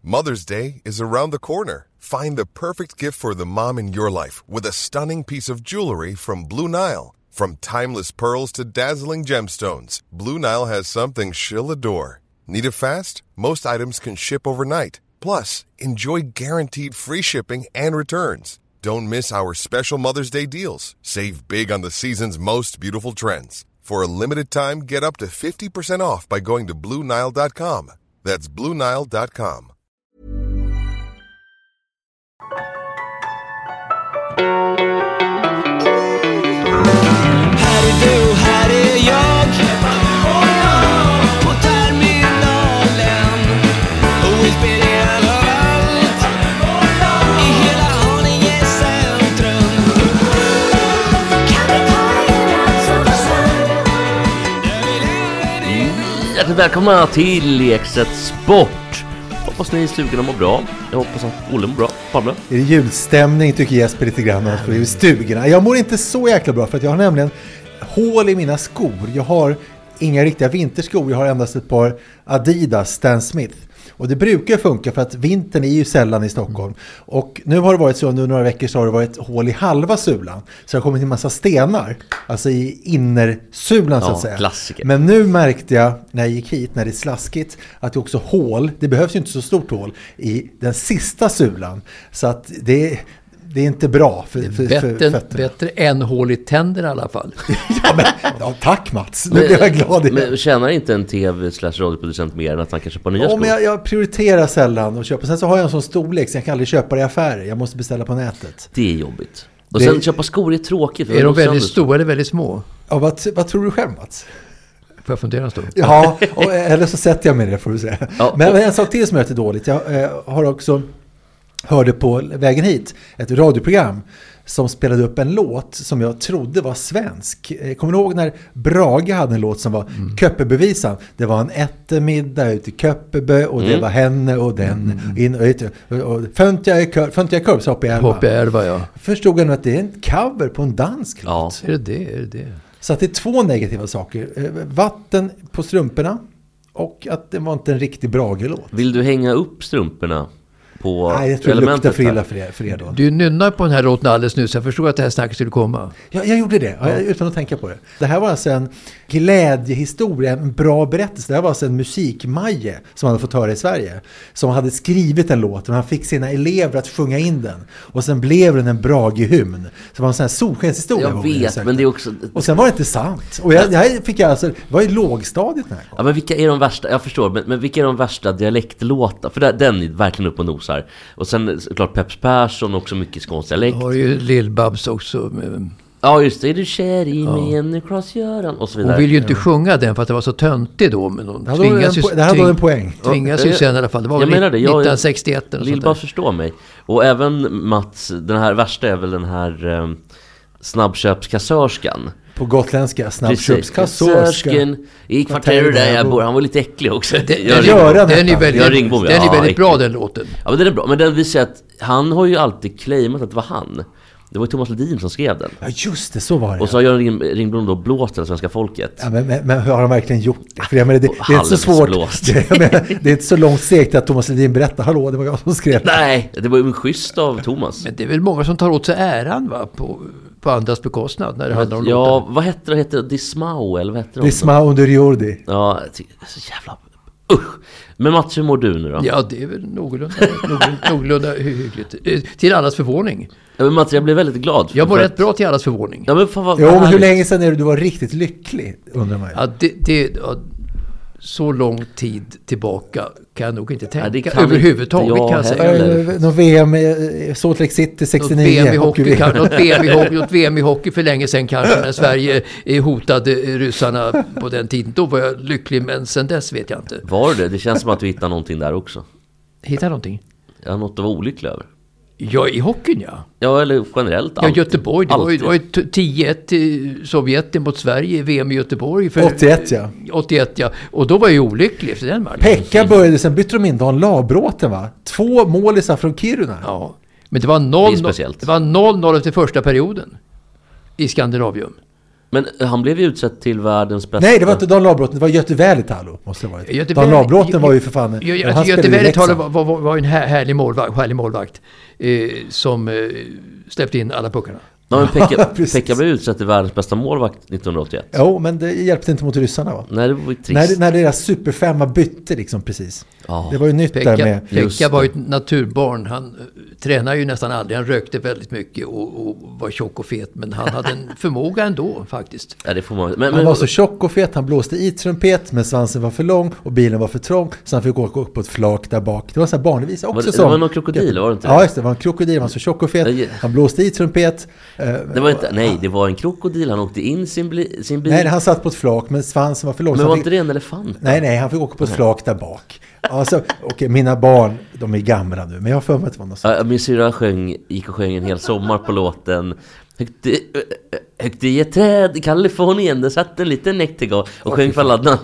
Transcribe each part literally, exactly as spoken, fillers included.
Mother's Day is around the corner. Find the perfect gift for the mom in your life with a stunning piece of jewelry from Blue Nile. From timeless pearls to dazzling gemstones, Blue Nile has something she'll adore. Need it fast? Most items can ship overnight. Plus, enjoy guaranteed free shipping and returns. Don't miss our special Mother's Day deals. Save big on the season's most beautiful trends. For a limited time, get up to fifty percent off by going to Blue Nile dot com. That's Blue Nile dot com. Här är du, här är jag på terminalen och vi spelar överallt i hela Haninge centrum. Kan vi ta en Mm. Hjärtligt välkomna till Lekset Sport. Hoppas ni i stugan mår bra. Jag hoppas att Olle mår bra. Pablo? Det är julstämning tycker Jesper lite grann för i stugorna. Jag mår inte så jäkla bra för att jag har nämligen hål i mina skor. Jag har inga riktiga vinterskor. Jag har endast ett par Adidas Stan Smith. Och det brukar funka för att vintern är ju sällan i Stockholm. Och nu har det varit så under några veckor så har det varit hål i halva sulan. Så det har kommit en massa stenar. Alltså i innersulan så att ja, säga. Klassiker. Men nu märkte jag när jag gick hit, när det är slaskigt, att det också hål, det behövs ju inte så stort hål, i den sista sulan. Så att det, det är inte bra för, för, bättre, för fötterna. Bättre än hål i tänder i alla fall. ja, men, ja, tack Mats, nu blir jag glad igen. Men tjänar inte en tv slash radioproducent mer än att han kan köpa nya ja, skor? Men jag, jag prioriterar sällan att köpa. Sen så har jag en sån storlek så jag kan aldrig köpa det i affärer. Jag måste beställa på nätet. Det är jobbigt. Och det... sen köpa skor är tråkigt. Är de väldigt stora eller väldigt små? Ja, vad, vad tror du själv Mats? Får jag fundera en stund? Ja, och, eller så sätter jag mig det får du säga. Ja, och... Men en sak till som är lite dåligt. Jag eh, har också hörde på vägen hit ett radioprogram som spelade upp en låt som jag trodde var svensk. Kommer du ihåg när Brage hade en låt som var mm. Köppebevisan? Det var en eftermiddag ute i Köppebe och mm. det var henne och den. Mm. In, och, och, och, Fönt jag i kurv så hoppade jag Hopp i älva, ja. Förstod jag nu att det är en cover på en dansk ja. låt. Är det det? Är det det? Så att det är två negativa saker. Vatten på strumporna och att det var inte en riktig Brage-låt. Vill du hänga upp strumporna på Nej, jag tror det luktar för illa för er, för er då. Du nynnar på den här låten alldeles nu så jag förstod att det här snacket skulle komma. Ja, jag gjorde det, ja. Utan att tänka på det. Det här var alltså en glädjehistoria, en bra berättelse. Det här var alltså en musikmaje som han hade fått höra i Sverige. Som hade skrivit en låt och han fick sina elever att sjunga in den. Och sen blev den en Brage-hymn. Så det var en sån här solskenshistoria. Jag vet, jag men det är också... Och sen var det inte sant. Och jag, jag fick alltså, det var i lågstadiet när jag kom. Ja, men vilka är de värsta, jag förstår, men, men vilka är de värsta dialektlåtar? För den är verkligen upp och nosar. Och sen klart Peps Persson också mycket skånsk dialekt. Jag har ju Lill-Babs också. Med... Ja just det, är du kär i mig ja. en Klas-Göran och så vidare. Hon vill ju inte ja. sjunga den för att det var så töntig då. Men hon det hade en, ju, det hade en poäng. Tvingas ju sen i alla fall. Det var jag väl menar det, jag, nittonhundrasextioett eller Lill-Babs förstår mig. Och även Mats, den här värsta är väl den här eh, snabbköpskassörskan. På gotländska, snabbköpskassörskan i kvarteret där jag bor. Han var lite äcklig också. Den, jag den, den, den är väldigt, Ringbom, den är ja, väldigt äcklig. bra den låten. Ja men den är bra, men den visar att han har ju alltid claimat att det var han. Det var ju Thomas Ledin som skrev den. Ja just det, så var det. Och så har Göran Ring, Ringblom då blåst det svenska folket. Ja, men, men, men har han verkligen gjort det? För jag menar, det, det är inte så svårt. Det, menar, det är inte så långt segt att Thomas Ledin berättar, hallå, det var jag som skrev. Nej, det var ju en schysst av Thomas. Men det är väl många som tar åt sig äran va, på, på andras bekostnad när det handlar om ja, låten. Ja, vad heter det? Heter det Dismau eller vad heter det? Dismau under jordi. Ja, det är så jävla... Usch. Men Mats, hur mår du nu då? Ja, det är väl någorlunda, någorlunda, någorlunda hyggligt. Till allas förvåning. Ja, men Mats, jag blev väldigt glad. Jag var att... rätt bra till allas förvåning. Ja, men fan, vad, jo, vad men hur länge sedan är det du var riktigt lycklig, undrar man. Ja, det... det ja, så lång tid tillbaka kan jag nog inte tänka. Ja, kan överhuvudtaget kan jag säga. Något V M i Salt Lake City sextionio. Något V M i hockey, kan, något V M i hockey, något V M i hockey för länge sedan kanske när Sverige hotade ryssarna på den tiden. Då var jag lycklig, men sen dess vet jag inte. Var det? Det känns som att du hittar någonting där också. Hittar någonting? Ja, något att vara olycklig över. Ja, i hockeyn ja. Ja, eller generellt. Ja, Göteborg. Det var ju, det var ju tio ett till Sovjet mot Sverige i V M i Göteborg. För, åttioett ja. åttioett ja. Och då var jag ju olycklig efter den matchen. Pekka började, sen bytte de in Dan Labråten va? Två målisar från Kiruna. Ja, men det var noll det, det var noll noll efter första perioden i Skandinavium. Men han blev ju utsett till världens bästa... Nej, det var inte Dan Labrotten, det var Göte Välitalo, måste det ha varit. Göte Dan Väl- Labrotten var ju för fan... Gö- han Göte spelade i Välitalo Leksand. var, var, var en här, härlig målvakt, härlig målvakt eh, som eh, släppte in alla puckarna. Ja, men Pekka, Precis. Pekka blev utsett till världens bästa målvakt nittonhundraåttioett. Jo, men det hjälpte inte mot ryssarna, va? Nej, det var ju trist. När, när deras superfemma bytte liksom precis. Ja. Det var ju nytt där Pekka, med... Just Pekka var ju det. ett naturbarn. Han uh, tränade ju nästan aldrig. Han rökte väldigt mycket och, och var tjock och fet. Men han hade en förmåga ändå faktiskt. Ja, det får man... Men, Han men, var så tjock och fet, han blåste i trumpet, men svansen var för lång och bilen var för trång, så han fick åka upp på ett flak där bak. Det var en sån här barnevisa också. Var det- det som- var någon krokodil, var det inte det? Ja, just det. Det var en krokodil, han var så tjock och fet. Ja, Han blåste i trumpet. eh, det var inte... Nej, det var en krokodil. Han åkte in sin, bli, sin bil. Nej, han satt på ett flak, men svansen var för lång. men så var han inte fick, det en elefant? nej, nej, han fick åka på ett flak där bak. Alltså, okej, mina barn, de är gamla nu, men jag har för mig att det var något sånt. Ja, min syrra sjöng, gick och sjöng en hel sommar på låten Högt i, högt i ett träd i Kalifornien, där satt en liten näktergal och sjöng för alla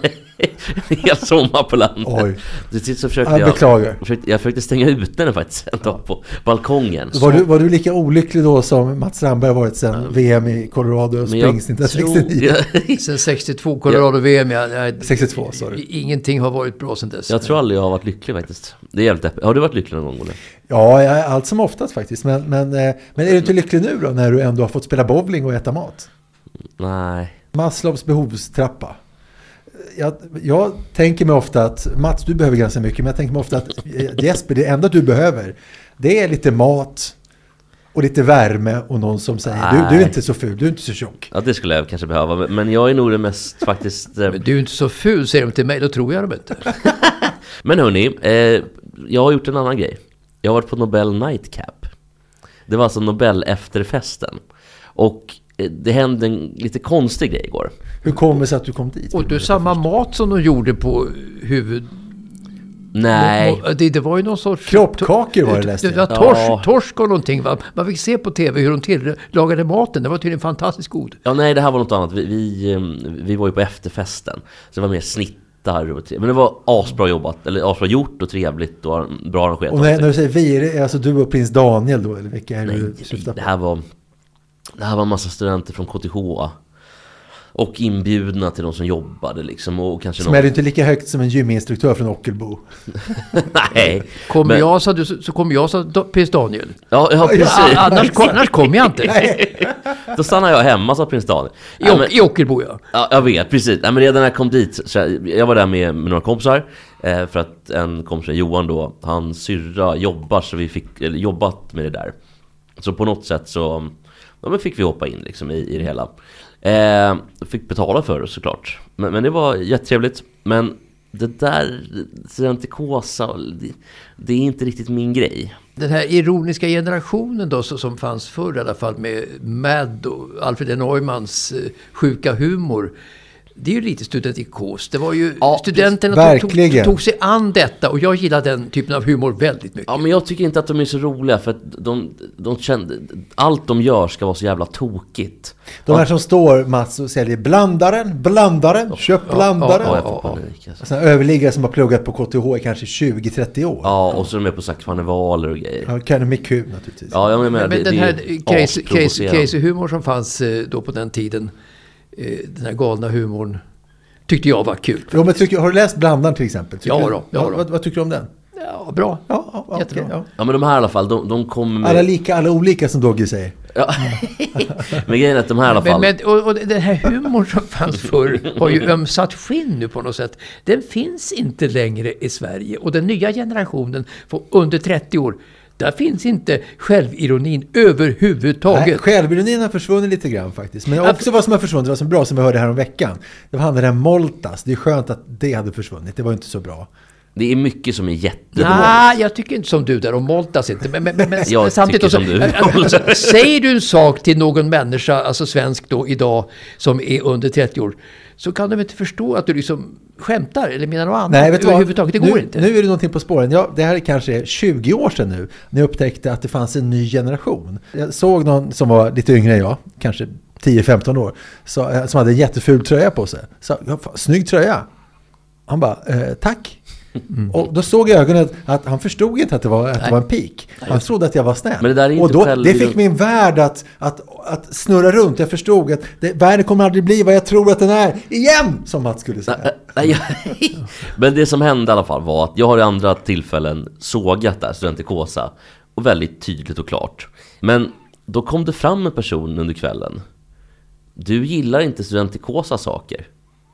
en hel sommar på landet. Oj. Till sist så försökte Jag jag, beklagar. jag, försökte, jag försökte stänga ut den faktiskt en dag på balkongen. Var du, var du lika olycklig då som Mats Strandberg har varit sen V M i Colorado och Men jag Springs tror- nittonhundrasextionio? Sen sextiotvå Colorado-V M. Jag, jag, sextiotvå, sorry. Ingenting har varit bra sen dess. Jag tror aldrig jag har varit lycklig faktiskt. Det är jävligt deppigt. Har du varit lycklig någon gång, Olle? Ja, jag är allt som oftast faktiskt. Men, men, eh, men är du inte lycklig nu då, när du ändå har fått spela bowling och äta mat? Nej. Maslows behovstrappa. Jag, jag tänker mig ofta att, Mats, du behöver ganska mycket, men jag tänker mig ofta att eh, Jesper, det enda du behöver, det är lite mat och lite värme och någon som säger, du, du är inte så ful, du är inte så tjock. Ja, det skulle jag kanske behöva. Men- Men jag är nog det mest faktiskt... eh, Men du är inte så ful, säger de till mig. Då tror jag dem inte. Men hörni, eh, jag har gjort en annan grej. Jag har varit på Nobel Nightcap. Det var alltså Nobel efterfesten. Och eh, det hände en lite konstig grej igår. Hur kommer det sig att du kom dit? Och du, samma mat som de gjorde på huvud... Nej. Det, det var ju någon sorts... Kroppkakor var det, läste Det jag. var torsk, Ja. torsk och någonting. Va? Man fick se på tv hur de tillagade maten. Det var tydligen fantastiskt god. Ja, nej, det här var något annat. Vi, vi, eh, vi var ju på efterfesten. Så det var mer snittar och tre- men det var asbra jobbat. Eller asbra gjort och trevligt och bra arrangerat. Och när, när du säger vi, är det alltså du och prins Daniel då? Eller vilka är det Nej, du syftar det på? här var det här var en massa studenter från K T H och inbjudna till de som jobbade liksom, och kanske Som är det inte lika högt som en gyminstruktör från Ockelbo. Nej. Kommer Men- jag så, du, så kommer jag så da- prins Daniel. Ja, ja, precis. A- Annars, kom- annars kommer jag inte. Då stannar jag hemma, sa prins Daniel. I, Ja, Ock- men, I Ockelbo, ja. ja, jag vet, precis. Nej, men redan när jag kom dit, så jag, jag var där med, med några kompisar. Eh, för att en kompis, Johan då, han syrra jobbar, så vi fick eller, jobbat med det där. Så på något sätt så ja, men fick vi hoppa in liksom, i, i det hela. Eh, fick betala för det såklart. Men, men det var jättetrevligt. Men det där studentikosa, det, det är inte riktigt min grej. Den här ironiska generationen då, så, som fanns förr i alla fall, med Mad och Alfred E. Neumans eh, sjuka humor. Det är ju lite studentikos. Det var ju Ja, studenterna tog, tog, verkligen. tog sig an detta, och jag gillar den typen av humor väldigt mycket. Ja, men jag tycker inte att de är så roliga, för att de, de kände, allt de gör ska vara så jävla tokigt. De här som står, Mats, och säljer blandaren, blandaren, köp blandaren. Ja, jag ja, får ja. panik alltså. Och sen överliggare som har pluggat på K T H i kanske tjugo trettio år. Ja, och så är de med på så här karnevaler och grejer. Ja, kan med kul naturligtvis. Ja, jag menar, Men, men det, den det här är crazy, crazy, asprovocerande. crazy humor som fanns eh, då på den tiden, eh, den här galna humorn, tyckte jag var kul. Jo, men tycker, har du läst Blandaren till exempel? Tycker Ja du- då, ja då. Vad, vad tycker du om den? Ja, bra. Ja, ja, ja, Jättebra. okej, ja. Ja, men de här i alla fall, de, de kommer med... Alla lika, alla olika som Doggy säger. Ja. Men grejen är att de här i alla Men, fall... men, och, och den här humorn som fanns förr har ju ömsat skinn nu på något sätt. Den finns inte längre i Sverige. Och den nya generationen på under trettio år, där finns inte självironin överhuvudtaget. Nej, självironin har försvunnit lite grann faktiskt. Men också vad som har försvunnit, det var som bra som vi hörde här om veckan. Det var han den där Moltas. Det är skönt att det hade försvunnit. Det var inte så bra. Det är mycket som är jättebra. Nej, jag tycker inte som du där, och Moltas inte. Men, men, men, men Jag samtidigt tycker också, som du. alltså, säger du en sak till någon människa, alltså svensk då idag, som är under trettio år, så kan de inte förstå att du liksom skämtar eller menar något annat. Nej, vet du vad? Överhuvudtaget, det går nu, inte. Nu är det någonting på spåren. Ja, det här är kanske tjugo år sedan nu, när jag upptäckte att det fanns en ny generation. Jag såg någon som var lite yngre än jag, kanske tio femton år, så, som hade en jätteful tröja på sig. Så, ja, fan, snygg tröja. Han bara, eh, tack. Mm. Och då såg jag i ögonen att han förstod inte att det var, att det var en pik. Han trodde att jag var snäll. Men det där är inte och då, själv... det fick min värld att, att, att snurra runt. Jag förstod att det, världen kommer aldrig bli vad jag tror att den är. Igen, som Mats skulle säga. Nej, men det som hände i alla fall var att jag har i andra tillfällen sågat där studentikosa. Och väldigt tydligt och klart. Men då kom det fram en person under kvällen. Du gillar inte studentikosa saker.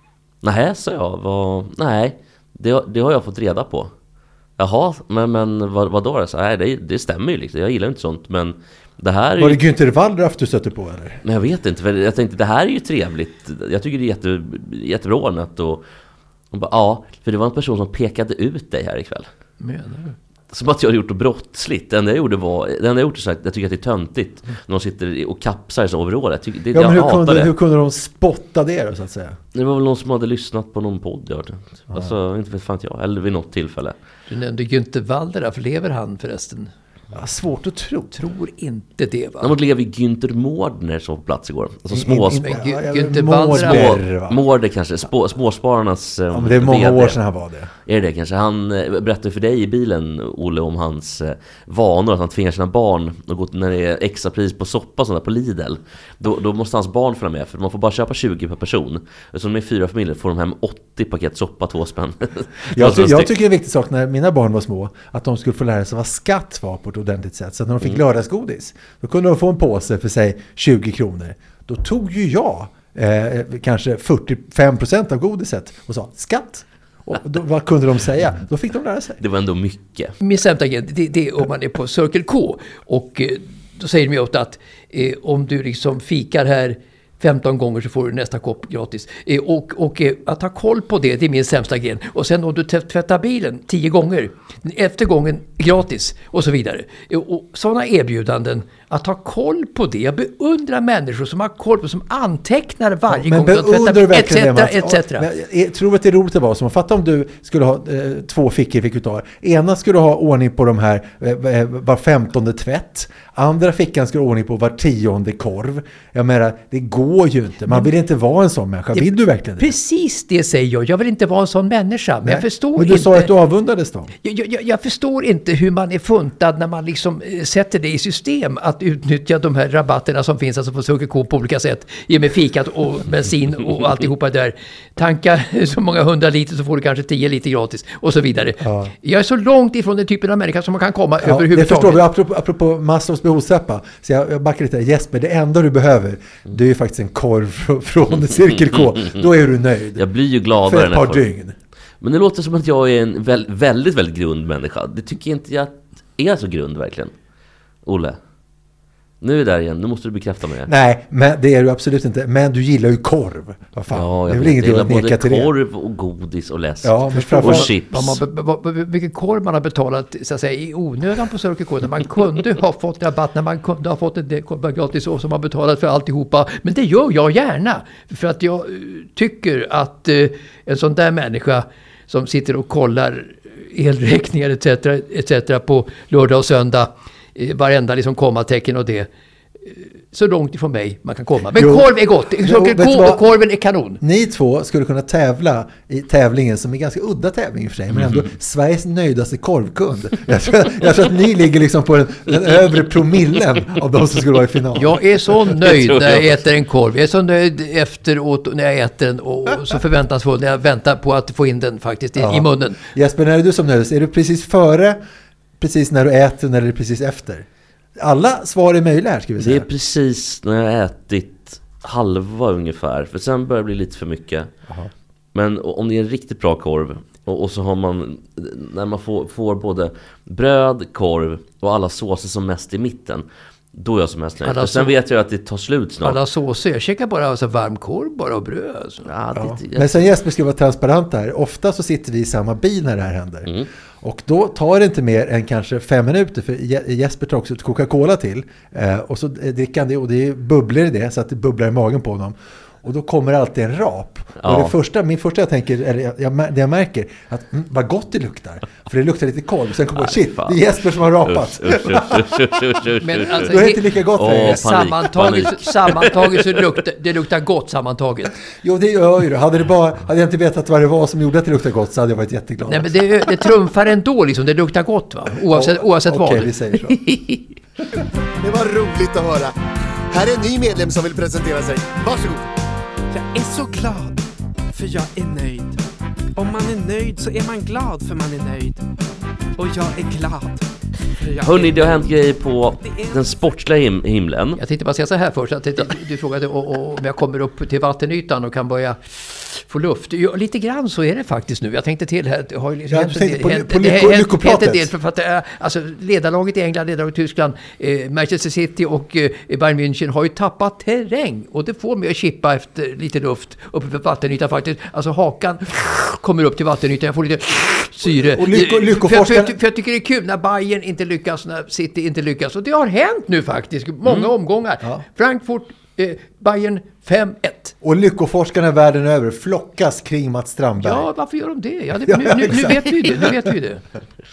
Nej, sa jag. Vad... Nej, det, det har jag fått reda på. Jaha, men, men vad, vad då? Så, nej, det, det stämmer ju liksom. Jag gillar inte sånt, men det här är Var ju... det Günther Wallraff du stötte på, eller? Men jag vet inte, för jag tänkte det här är ju trevligt. Jag tycker det är jätte, jättebra ordnat och, och bara, ja, för det var en person som pekade ut dig här ikväll. Menar du? Som att jag hade gjort något brottsligt. Det enda jag gjorde var, det enda jag gjort så att jag tycker att det är töntigt när de sitter och kapsar i så overall. Jag tycker, det, Ja, men jag hur kunde, det. hur kunde de spotta det då, så att säga? Det var väl någon som hade lyssnat på någon podd jag hörde. Alltså, inte vet fan inte jag. Eller vid något tillfälle. Du nämnde Günther Wallraff, lever han förresten? Ja, svårt att tro. Tror inte det, va? Däremot lever Günther Mårdner som på plats igår. Alltså små... In- in- små Men ja, ja, Günther Mårder, Wallraff- va? Mårder kanske. Spå, småspararnas Ja, men det är många V D. år sedan han var det. Är det kanske? Han eh, berättade för dig i bilen, Olle, om hans eh, vanor. Att han tvingar sina barn att gå när det är extra pris på soppa och sånt där på Lidl. Då, då måste hans barn följa med. För man får bara köpa tjugo per person. Och som med fyra familjer får de hem åttio paket soppa, två spänn. Jag, ty- jag tycker det är en viktig sak när mina barn var små, att de skulle få lära sig vad skatt var på ett ordentligt sätt. Så att när de fick mm. lördagsgodis, då kunde de få en påse för sig tjugo kronor. Då tog ju jag eh, kanske fyrtiofem procent av godiset och sa skatt. Och då, vad kunde de säga? Då fick de lära sig. Det var ändå mycket. Min sämsta grej, det, det är om man är på Circle K. Och eh, då säger de ju ofta att eh, om du liksom fikar här femton gånger så får du nästa kopp gratis. Eh, och och eh, att ha koll på det, det är min sämsta grej. Och sen om du tvättar bilen tio gånger, efter gången gratis och så vidare. Eh, och sådana erbjudanden, att ha koll på det. Jag beundrar människor som har koll på, som antecknar varje Ja, men gång de beundrar tvättar, verkligen det, et cetera, Mats. et cetera. Ja, men jag tror att det är roligt att vara som. Fatta om du skulle ha eh, två fickor, fick du ta. Ena skulle ha ordning på de här eh, var femtonde tvätt. Andra fickan skulle ha ordning på var tionde korv. Jag menar, det går ju inte. Man vill inte vara en sån människa. Vill du verkligen det? Precis det säger jag. Jag vill inte vara en sån människa. Men Nej. jag förstår Men du inte... sa att du avundades dem. Jag, jag, jag förstår inte hur man är funtad när man liksom eh, sätter det i system att utnyttja de här rabatterna som finns alltså på Circle K på olika sätt. Ge mig fikat och bensin och alltihopa där. Tanka så många hundra liter så får du kanske tio liter gratis och så vidare. Ja. Jag är så långt ifrån den typen av människa som man kan komma Ja, överhuvudtaget. det förstår vi. Apropå, apropå Maslows behovstrappa. Så jag, jag backar lite. Jesper, det enda du behöver, det är ju faktiskt en korv från, från Circle K. Då är du nöjd. Jag blir ju gladare. För ett par dygn. Men det låter som att jag är en väldigt, väldigt, väldigt grund människa. Det tycker inte jag är så grund verkligen. Olle, nu är vi där igen. Nu måste du bekräfta mig. Nej, men det är du absolut inte. Men du gillar ju korv. Vad fan? Ja, det är jag väl inget du gillar att neka till både det. korv och godis och läsk. Ja, men och chips. Vad man, vad, vad, vilken korv man har betalat så att säga, i onödan på Circle K. När man kunde ha fått rabatt, när man kunde ha fått en korv gratis och som man betalat för alltihopa. Men det gör jag gärna. För att jag uh, tycker att uh, en sån där människa som sitter och kollar elräkningar et cetera et cetera på lördag och söndag, uh, varenda liksom kommatecken och det, så långt ifrån mig man kan komma. Men jo. korv är gott. Circle K och korven är kanon. Ni två skulle kunna tävla i tävlingen som är ganska udda tävling i och för sig, men ändå mm. Sveriges nöjdaste korvkund. Jag tror, jag tror att ni ligger liksom på den, den övre promillen av de som skulle vara i final. Jag är så nöjd när jag äter en korv. Jag är så nöjd efteråt när jag äter den och så förväntansfull när jag väntar på att få in den faktiskt i, ja. i munnen. Jesper, när är du som nöjdast? Är du precis före, precis när du äter, eller är det precis efter? Alla svar är möjliga här, ska vi säga. Det är precis när jag har ätit halva ungefär. För sen börjar det bli lite för mycket. Aha. Men om det är en riktigt bra korv och, och så har man, när man får, får både bröd, korv och alla såser som mest i mitten, då är jag som mest nöjd. För sen vet jag att det tar slut snart. Alla såser, jag käkar bara alltså varm korv bara och bröd. Alltså. Ja, ja. Det, Men sen Jesper ska vara transparent här. Ofta så sitter vi i samma bil när det här händer. Mm. Och då tar det inte mer än kanske fem minuter, för Jesper tar också ett Coca-Cola till. Eh, och så dricker han det, och det är bubblor i det, så att det bubblar i magen på honom. och då kommer alltid en rap. Ja. Och det första, min första jag tänker, eller jag, jag, det jag märker, att mm, vad gott det luktar. För det luktar lite kolv. Sen kommer jag, shit, fan. det är Jesper som har rapat. Usch, usch, usch, usch, usch, usch. Men alltså, Då är det inte lika gott Åh, längre. panik, sammantaget, panik. sammantaget så luktar det luktar gott sammantaget. Jo, det gör ju det. Hade, det bara, hade jag inte vetat vad det var som gjorde att det luktade gott så hade jag varit jätteglad. Nej, men det, det trumfar ändå liksom, det luktar gott va? Oavsett, Ja, oavsett okej, vad. vi säger så. Det var roligt att höra. Här är en ny medlem som vill presentera sig. Varsågod. Jag är så glad, för jag är nöjd. Om man är nöjd så är man glad för man är nöjd. Och jag är glad. för jag Hörrni, är det har hänt nöjd. grejer på den sportsliga him- himlen. Jag tänkte bara säga så här först, att du, du frågade o- o- om jag kommer upp till vattenytan och kan börja få luft. Jo, lite grann så är det faktiskt nu. Jag tänkte till här, det har ju Ja, hänt du tänkte en på- del- på det har lycko- hänt- lyckopratet. hänt en del, för att, äh, alltså, ledarlaget i England, ledarlaget i Tyskland, eh, Manchester City och eh, Bayern München har ju tappat terräng, och det får mig att chippa efter lite luft uppe på vattenytan faktiskt. Alltså hakan kommer upp till vattenytan, jag får lite syre. Och lycko- för, lyckoforskarna- för, för, för jag tycker det är kul när Bayern inte lyckas, när City inte lyckas. Och det har hänt nu faktiskt, många omgångar. Ja. Frankfurt, eh, Bayern fem ett. Och lyckoforskarna världen över flockas kring Mats Strandberg. Ja, varför gör de det? Ja, det Ja, nu, nu, nu exakt. vet vi det. Nu vet vi det.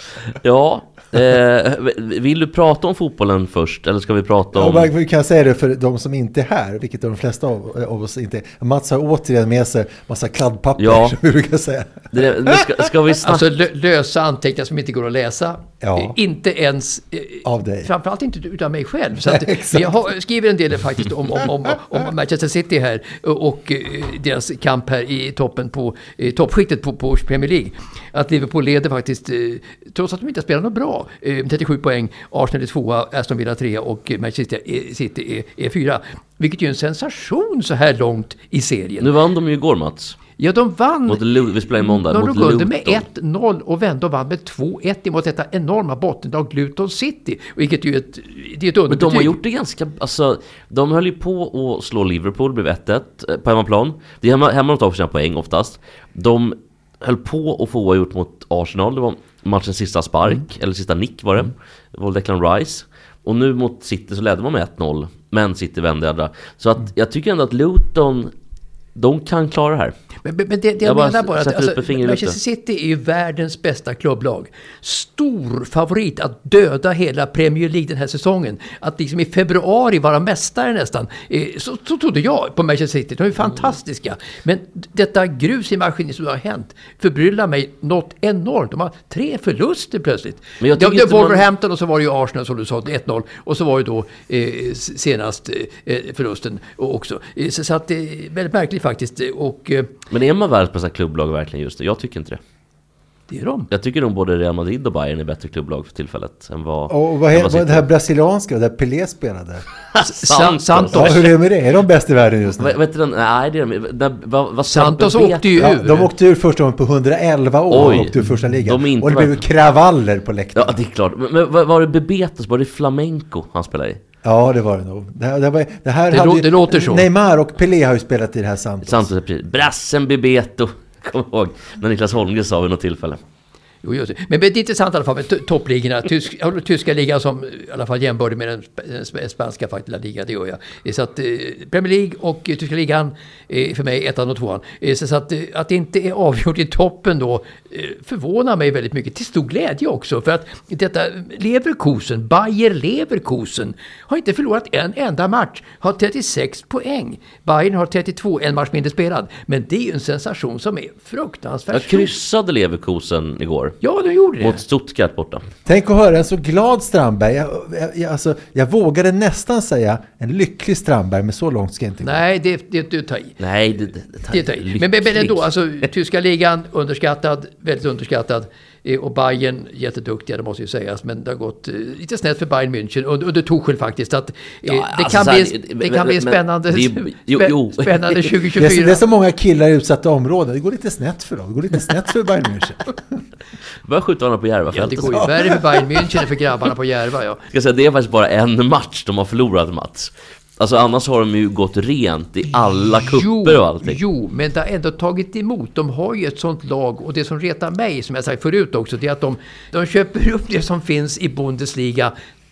Ja, eh, vill du prata om fotbollen först? Eller ska vi prata Ja, om... och vi kan säga det för de som inte är här, vilket de flesta av, av oss inte är. Mats har återigen med sig massa kladdpapper, Ja. som vi brukar säga. Det, men ska, ska vi snabbt... Alltså lö, lösa anteckningar som inte går att läsa. Ja. Eh, Inte ens... Eh, Av dig. Framförallt inte utan mig själv. Så att, Nej, exakt. jag har, skriver en del faktiskt om, om, om, om Manchester City här och, och eh, deras kamp här i toppen på eh, toppskiktet på, på Premier League. Att Liverpool leder faktiskt, eh, trots att de inte spelar något bra, eh, trettiosju poäng, Arsenal är tvåa, Aston Villa trea och Manchester City är, är fyra. Vilket är en sensation så här långt i serien. Nu vann de ju igår, Mats. Ja, de vann. Mot Lu- vi spelar i måndag. De mot låg under med Luton. ett noll och vände och vann med två ett emot detta enorma bottenlag Luton City. Vilket ju är ett, det är ett Men underbetyg. de har gjort det ganska... Alltså, de höll ju på att slå Liverpool, blev ett ett på hemmaplan. Det är hemma, hemma de tar för sina poäng oftast. De höll på att få gjort mot Arsenal. Det var matchens sista spark, Mm. eller sista nick var det. Det var Declan Rice. Och nu mot City så ledde man med ett noll. Men City vände andra. Så att jag tycker ändå att Luton, de kan klara det här. Men, men det, det jag, Jag bara menar bara att sätter alltså, upp ett finger i Manchester luften. City är ju världens bästa klubblag. Stor favorit att döda hela Premier League den här säsongen. Att liksom i februari vara mästare nästan. Eh, så, så trodde jag på Manchester City. De är fantastiska. Men detta grus i maskinen som har hänt förbryllar mig något enormt. De har tre förluster plötsligt. Men jag det, tycker det inte var man- Wolverhampton och så var det ju Arsenal som du sa, ett noll. Och så var ju då eh, senast eh, förlusten också. Eh, så, så att det är väldigt märkligt faktiskt. Och eh, Men är man världens bästa klubblag verkligen just det? Jag tycker inte det. det är de. Jag tycker nog både Real Madrid och Bayern är bättre klubblag för tillfället än vad... Och vad än är vad vad City. det här brasilianska där Pelé spelade? Santos. Santos. Ja, hur är det med det? Är de bäst i världen just nu? Vad vet du den? Nej, det är de. Där- vad- vad Santos Sebbe åkte ju vet- Ja, ur. de åkte ur första gången på hundraelva år. Oj. Åkte ur första ligan. De är inte och det blev värda- kravaller på läktaren. Ja, det är klart. Men, men vad var det Bebetos? Var det flamenco han spelade i? Ja, det var det nog. Det, här- det, var, det här Det hade lå- ju, det låter så. Neymar och Pelé har ju spelat i det här Santos. Santos är precis. Brassen Bebeto. Kom ihåg när Niklas Holmgren sa vid något tillfälle. Jo, just det. Men det är intressant i alla fall med t- toppligorna. Tysk, ja, tyska ligan som i alla fall jämbördig med den sp- den sp- spanska faktiskt, La Liga, det gör jag. Så att eh, Premier League och eh, tyska ligan eh, för mig ettan och tvåan. Eh, så så att, eh, att det inte är avgjort i toppen då eh, förvånar mig väldigt mycket. Till stor glädje också. För att detta Leverkusen, Bayer Leverkusen, har inte förlorat en enda match. Har trettiosex poäng. Bayern har trettiotvå, en match mindre spelad. Men det är ju en sensation som är fruktansvärt Jag stor. kryssade Leverkusen igår. Ja, de gjorde det. Mot Stuttgart borta. Tänk att höra en så glad Strandberg. Jag, jag, jag, alltså, jag vågade nästan säga en lycklig Strandberg, men så långt ska jag inte gå. Nej, det, det, det tar i. Nej, det, det, det, Det tar i. Men, men men ändå, alltså tyska ligan underskattad, väldigt underskattad. Eh, Och Bayern jätteduktiga, det måste ju sägas. Men det har gått eh, lite snett för Bayern München under, under Tuchel faktiskt. Att, eh, Ja, det, alltså kan så här, bli, det kan bli en men- spännande, det är- jo, spä- jo. spännande Det är, så, tjugohundratjugofyra. det är så många killar i utsatta områden. Det går lite snett för dem. Det går lite snett för Bayern München. börjar skjuta varandra på Ja, det Järvafältet. går ju värre för Bayern München än för grabbarna på Järva. Ja. Ska säga, det är faktiskt bara en match de har förlorat, Mats. Alltså annars har de ju gått rent i alla kupper och allting. Jo, men det har ändå tagit emot. De har ju ett sånt lag, och det som retar mig, som jag sagt förut också, det är att de, de köper upp det som finns i Bundesliga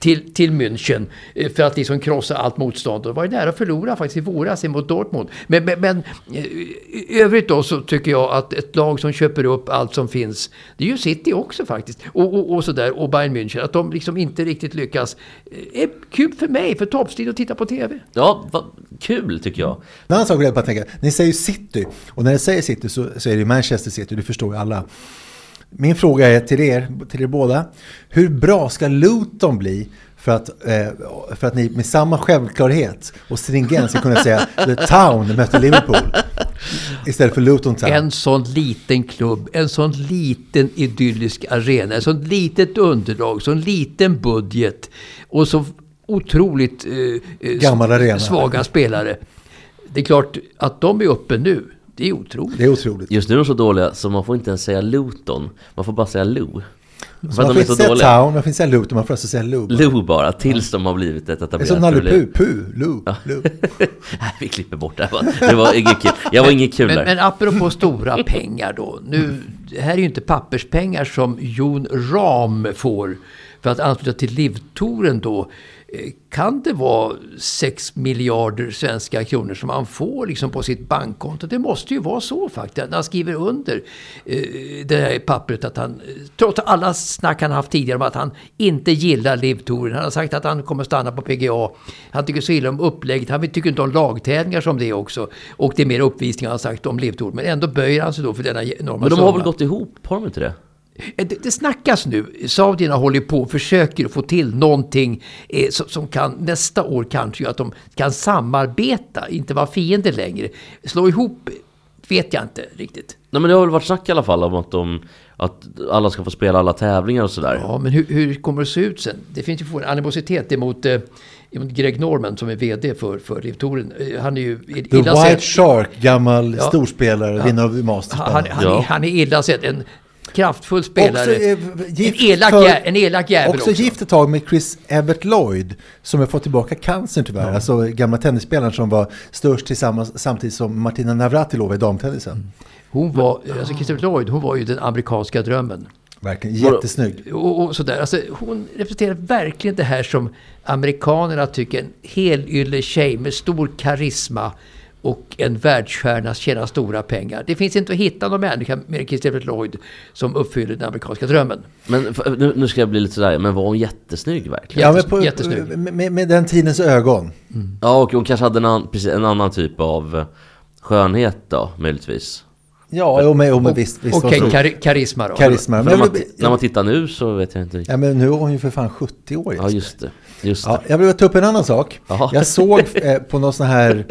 till, till München eh, för att liksom krossa allt motstånd. Och var ju nära att förlora faktiskt i våras mot Dortmund. Men, men, men eh, i övrigt då så tycker jag att ett lag som köper upp allt som finns, det är ju City också faktiskt, och, och, och sådär, och Bayern München, att de liksom inte riktigt lyckas, eh, är kul för mig, för toppstil att titta på tv. Ja, vad kul tycker jag. En annan sak jag bara tänka, ni säger City, och när jag säger City så, så är det Manchester City, det förstår ju alla. Min fråga är till er, till er båda, hur bra ska Luton bli för att, eh, för att ni med samma självklarhet och stringens ska kunna säga The Town möter Liverpool istället för Luton Town? En sån liten klubb, en sån liten idyllisk arena, en sån litet underlag, sån liten budget och så otroligt eh, Gammal arena. Svaga spelare. Det är klart att de är uppe nu. Det är otroligt. Det är otroligt. Just nu är de så dåliga så man får inte ens säga Luton. Man får bara säga Lu. Så man får inte säga Town, man får inte säga Luton, man får alltså säga Lu. Lu bara, tills de har blivit ett etablerat. Det är som Nalle Puh, Puh, Lu, ja. Lu. Nej, vi klipper bort det här. Det var inget kul. Jag var ingen kul men, där. men apropå stora pengar då. Nu, det här är ju inte papperspengar som Jon Rahm får för att ansluta till Livtouren då. Kan det vara sex miljarder svenska kronor som han får liksom på sitt bankkonto? Det måste ju vara så faktiskt. När han skriver under eh, det här pappret att han, trots alla snack han haft tidigare om att han inte gillar Livtouren. Han har sagt att han kommer stanna på P G A. Han tycker så illa om upplägget. Han tycker inte om lagtävlingar som det också. Och det är mer uppvisningar han har sagt om Livtouren. Men ändå böjer han sig då för denna enorma Men de har summa. väl gått ihop, har de inte det? Det, det snackas nu. Saudierna håller på och försöker få till någonting eh, som, som kan nästa år kanske att de kan samarbeta, inte vara fiender längre. Slå ihop vet jag inte riktigt. Nej, men det har väl varit snack i alla fall om att, de, att alla ska få spela alla tävlingar och sådär. Ja, men hur, hur kommer det se ut sen? Det finns ju en animositet emot, eh, emot Greg Norman som är vd för, för Livtouren. Eh, han är ju The illa White sett. Shark, gammal Ja. storspelare, Ja. vinnare av Masters. Han, han, han, Ja. är, han är illa sett. En kraftfull spelare. Också, eh, en, gift elak, för- jä, en elak jävel Också också. gift ett tag med Chris Evert Lloyd som har fått tillbaka cancer tyvärr. Ja. Alltså gamla tennisspelaren som var störst tillsammans samtidigt som Martina Navratilova i damtennisen. Hon var, alltså Christopher Lloyd, hon var ju den amerikanska drömmen. Verkligen jättesnygg. Och, och sådär. Alltså, hon representerar verkligen det här som amerikanerna tycker en helylle tjej med stor karisma och en världsstjärna tjänar stora pengar. Det finns inte att hitta någon människa med Christopher Lloyd som uppfyller den amerikanska drömmen. Men för, nu, nu ska jag bli lite sådär, men var hon jättesnygg verkligen? Ja, men på, jättesnygg. med, med den tidens ögon. Mm. Ja, och hon kanske hade en, an, precis, en annan typ av eh, skönhet då, möjligtvis. Ja, jo, men, jo, men visst. visst Okej, var så. kar- karisma då. Karisma. För Men, när, jag man, vill- när man tittar nu så vet jag inte riktigt. ja, men nu är hon ju för fan sjuttio år. Ja, just det. Just Ja, det. jag vill ta upp en annan sak. Jaha. Jag såg eh, på någon sån här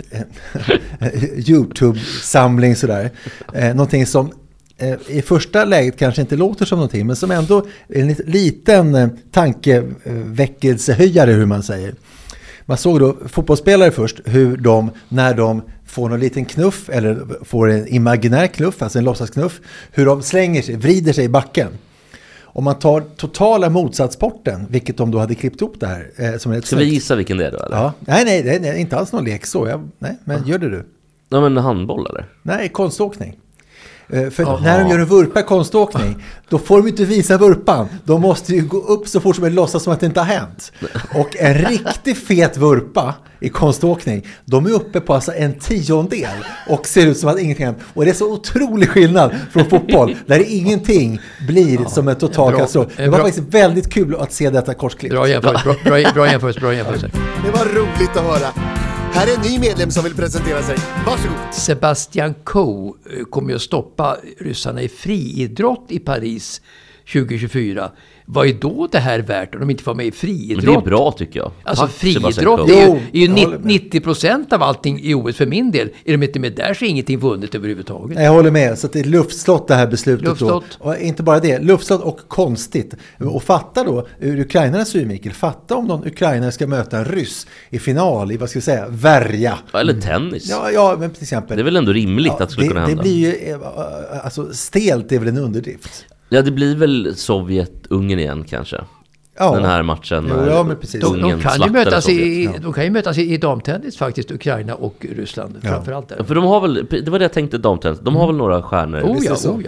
eh, YouTube-samling sådär, eh, någonting som eh, i första läget kanske inte låter som någonting, men som ändå är en lit- liten eh, tankeväckelsehöjare, hur man säger. Man såg då fotbollsspelare först, hur de, när de får någon liten knuff eller får en imaginär knuff, alltså en låtsasknuff, hur de slänger sig, vrider sig i backen. Om man tar totala motsatssporten, vilket de då hade klippt ihop det här. Eh, som ett Ska vi snyggt- gissa vilken det är då, eller? Ja. Nej, nej, nej, nej, inte alls någon lek så. Jag, nej, men gör det du. Ja, men handboll, eller? Nej, konståkning. Eh, För Aha. när de gör en vurpa i konståkning, då får de inte visa vurpan. De måste ju gå upp så fort som det låtsas som att det inte har hänt. Och en riktigt fet vurpa i konståkning, de är uppe på alltså en tiondel och ser ut som att ingenting hänt. Och det är så otrolig skillnad från fotboll, där ingenting blir som en total bra- katastrof. Det var bra- faktiskt väldigt kul att se detta korsklipp. Bra jämförelse, bra, bra, bra jämförelse, bra jämförelse. Det var roligt att höra. Här är en ny medlem som vill presentera sig. Varsågod. Sebastian Coe eh, kommer ju att stoppa ryssarna i friidrott i Paris tjugo tjugofyra. Vad är då det här värt om de inte får med i friidrott? Men det är bra, tycker jag. Alltså Tack, Sebastian friidrott Coe. är ju, Jo, är ju jag håller med. nittio procent av allting i O S för min del. Är de inte med där så är ingenting vunnet överhuvudtaget. Nej, jag håller med. Så att det är luftslott det här beslutet. Luftslott. Då. Och inte bara det, luftslott och konstigt. Och fatta då, ur ukrainarnas synvinkel, fatta om någon ukrainare ska möta en ryss i final i, vad ska vi säga, värja. Ja, eller tennis. Ja, ja, men till exempel. Det är väl ändå rimligt att det skulle det, kunna det hända. blir ju, eh, alltså stelt är väl en underdrift. Ja, det blir väl Sovjet-Ungern igen kanske. Ja. Den här matchen. Jo, när ja, men precis. De, Ungern de, kan ju slaktade mötas Sovjet. i, Ja. de kan ju mötas i, i damtennis faktiskt, Ukraina och Ryssland Ja. framförallt där. Ja, för de har väl, det var det jag tänkte damtennis, de har väl några stjärnor. Oh visst är ja, det så? oh ja.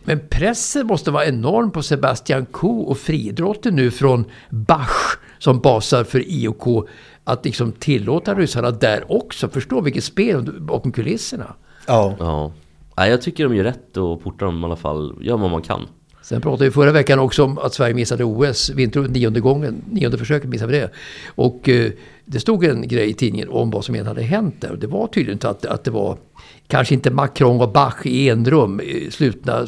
Men pressen måste vara enorm på Sebastian Coe och friidrotten nu från Bach som basar för I O K att liksom tillåta ryssarna där också. Förstå vilket spel bakom kulisserna. Ja. Ja. Nej, jag tycker de gör rätt och portar dem i alla fall. Gör vad man kan. Sen pratade vi förra veckan också om att Sverige missade O S, vinter nionde gången, nionde försöket missade vi det. Och eh, det stod en grej i tidningen om vad som egentligen hade hänt där. Och det var tydligen inte att, att det var kanske inte Macron och Bach i en rum i slutna.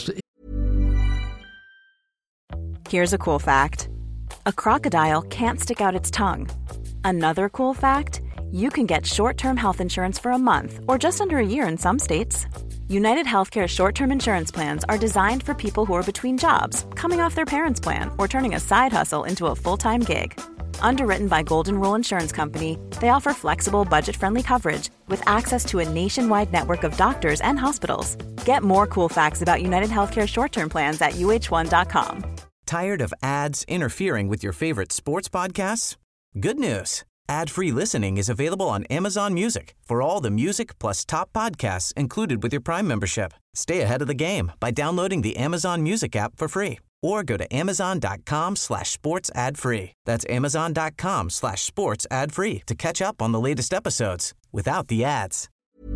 Here's a cool fact. A crocodile can't stick out its tongue. Another cool fact, you can get short-term health insurance for a month or just under a year in some states. United Healthcare short-term insurance plans are designed for people who are between jobs, coming off their parents' plan, or turning a side hustle into a full-time gig. Underwritten by Golden Rule Insurance Company, they offer flexible, budget-friendly coverage with access to a nationwide network of doctors and hospitals. Get more cool facts about United Healthcare short-term plans at U H one dot com. Tired of ads interfering with your favorite sports podcasts? Good news. Ad-free listening is available on Amazon Music for all the music plus top podcasts included with your Prime membership. Stay ahead of the game by downloading the Amazon Music app for free or go to amazon.com slash sports ad free. That's amazon.com slash sports ad free to catch up on the latest episodes without the ads.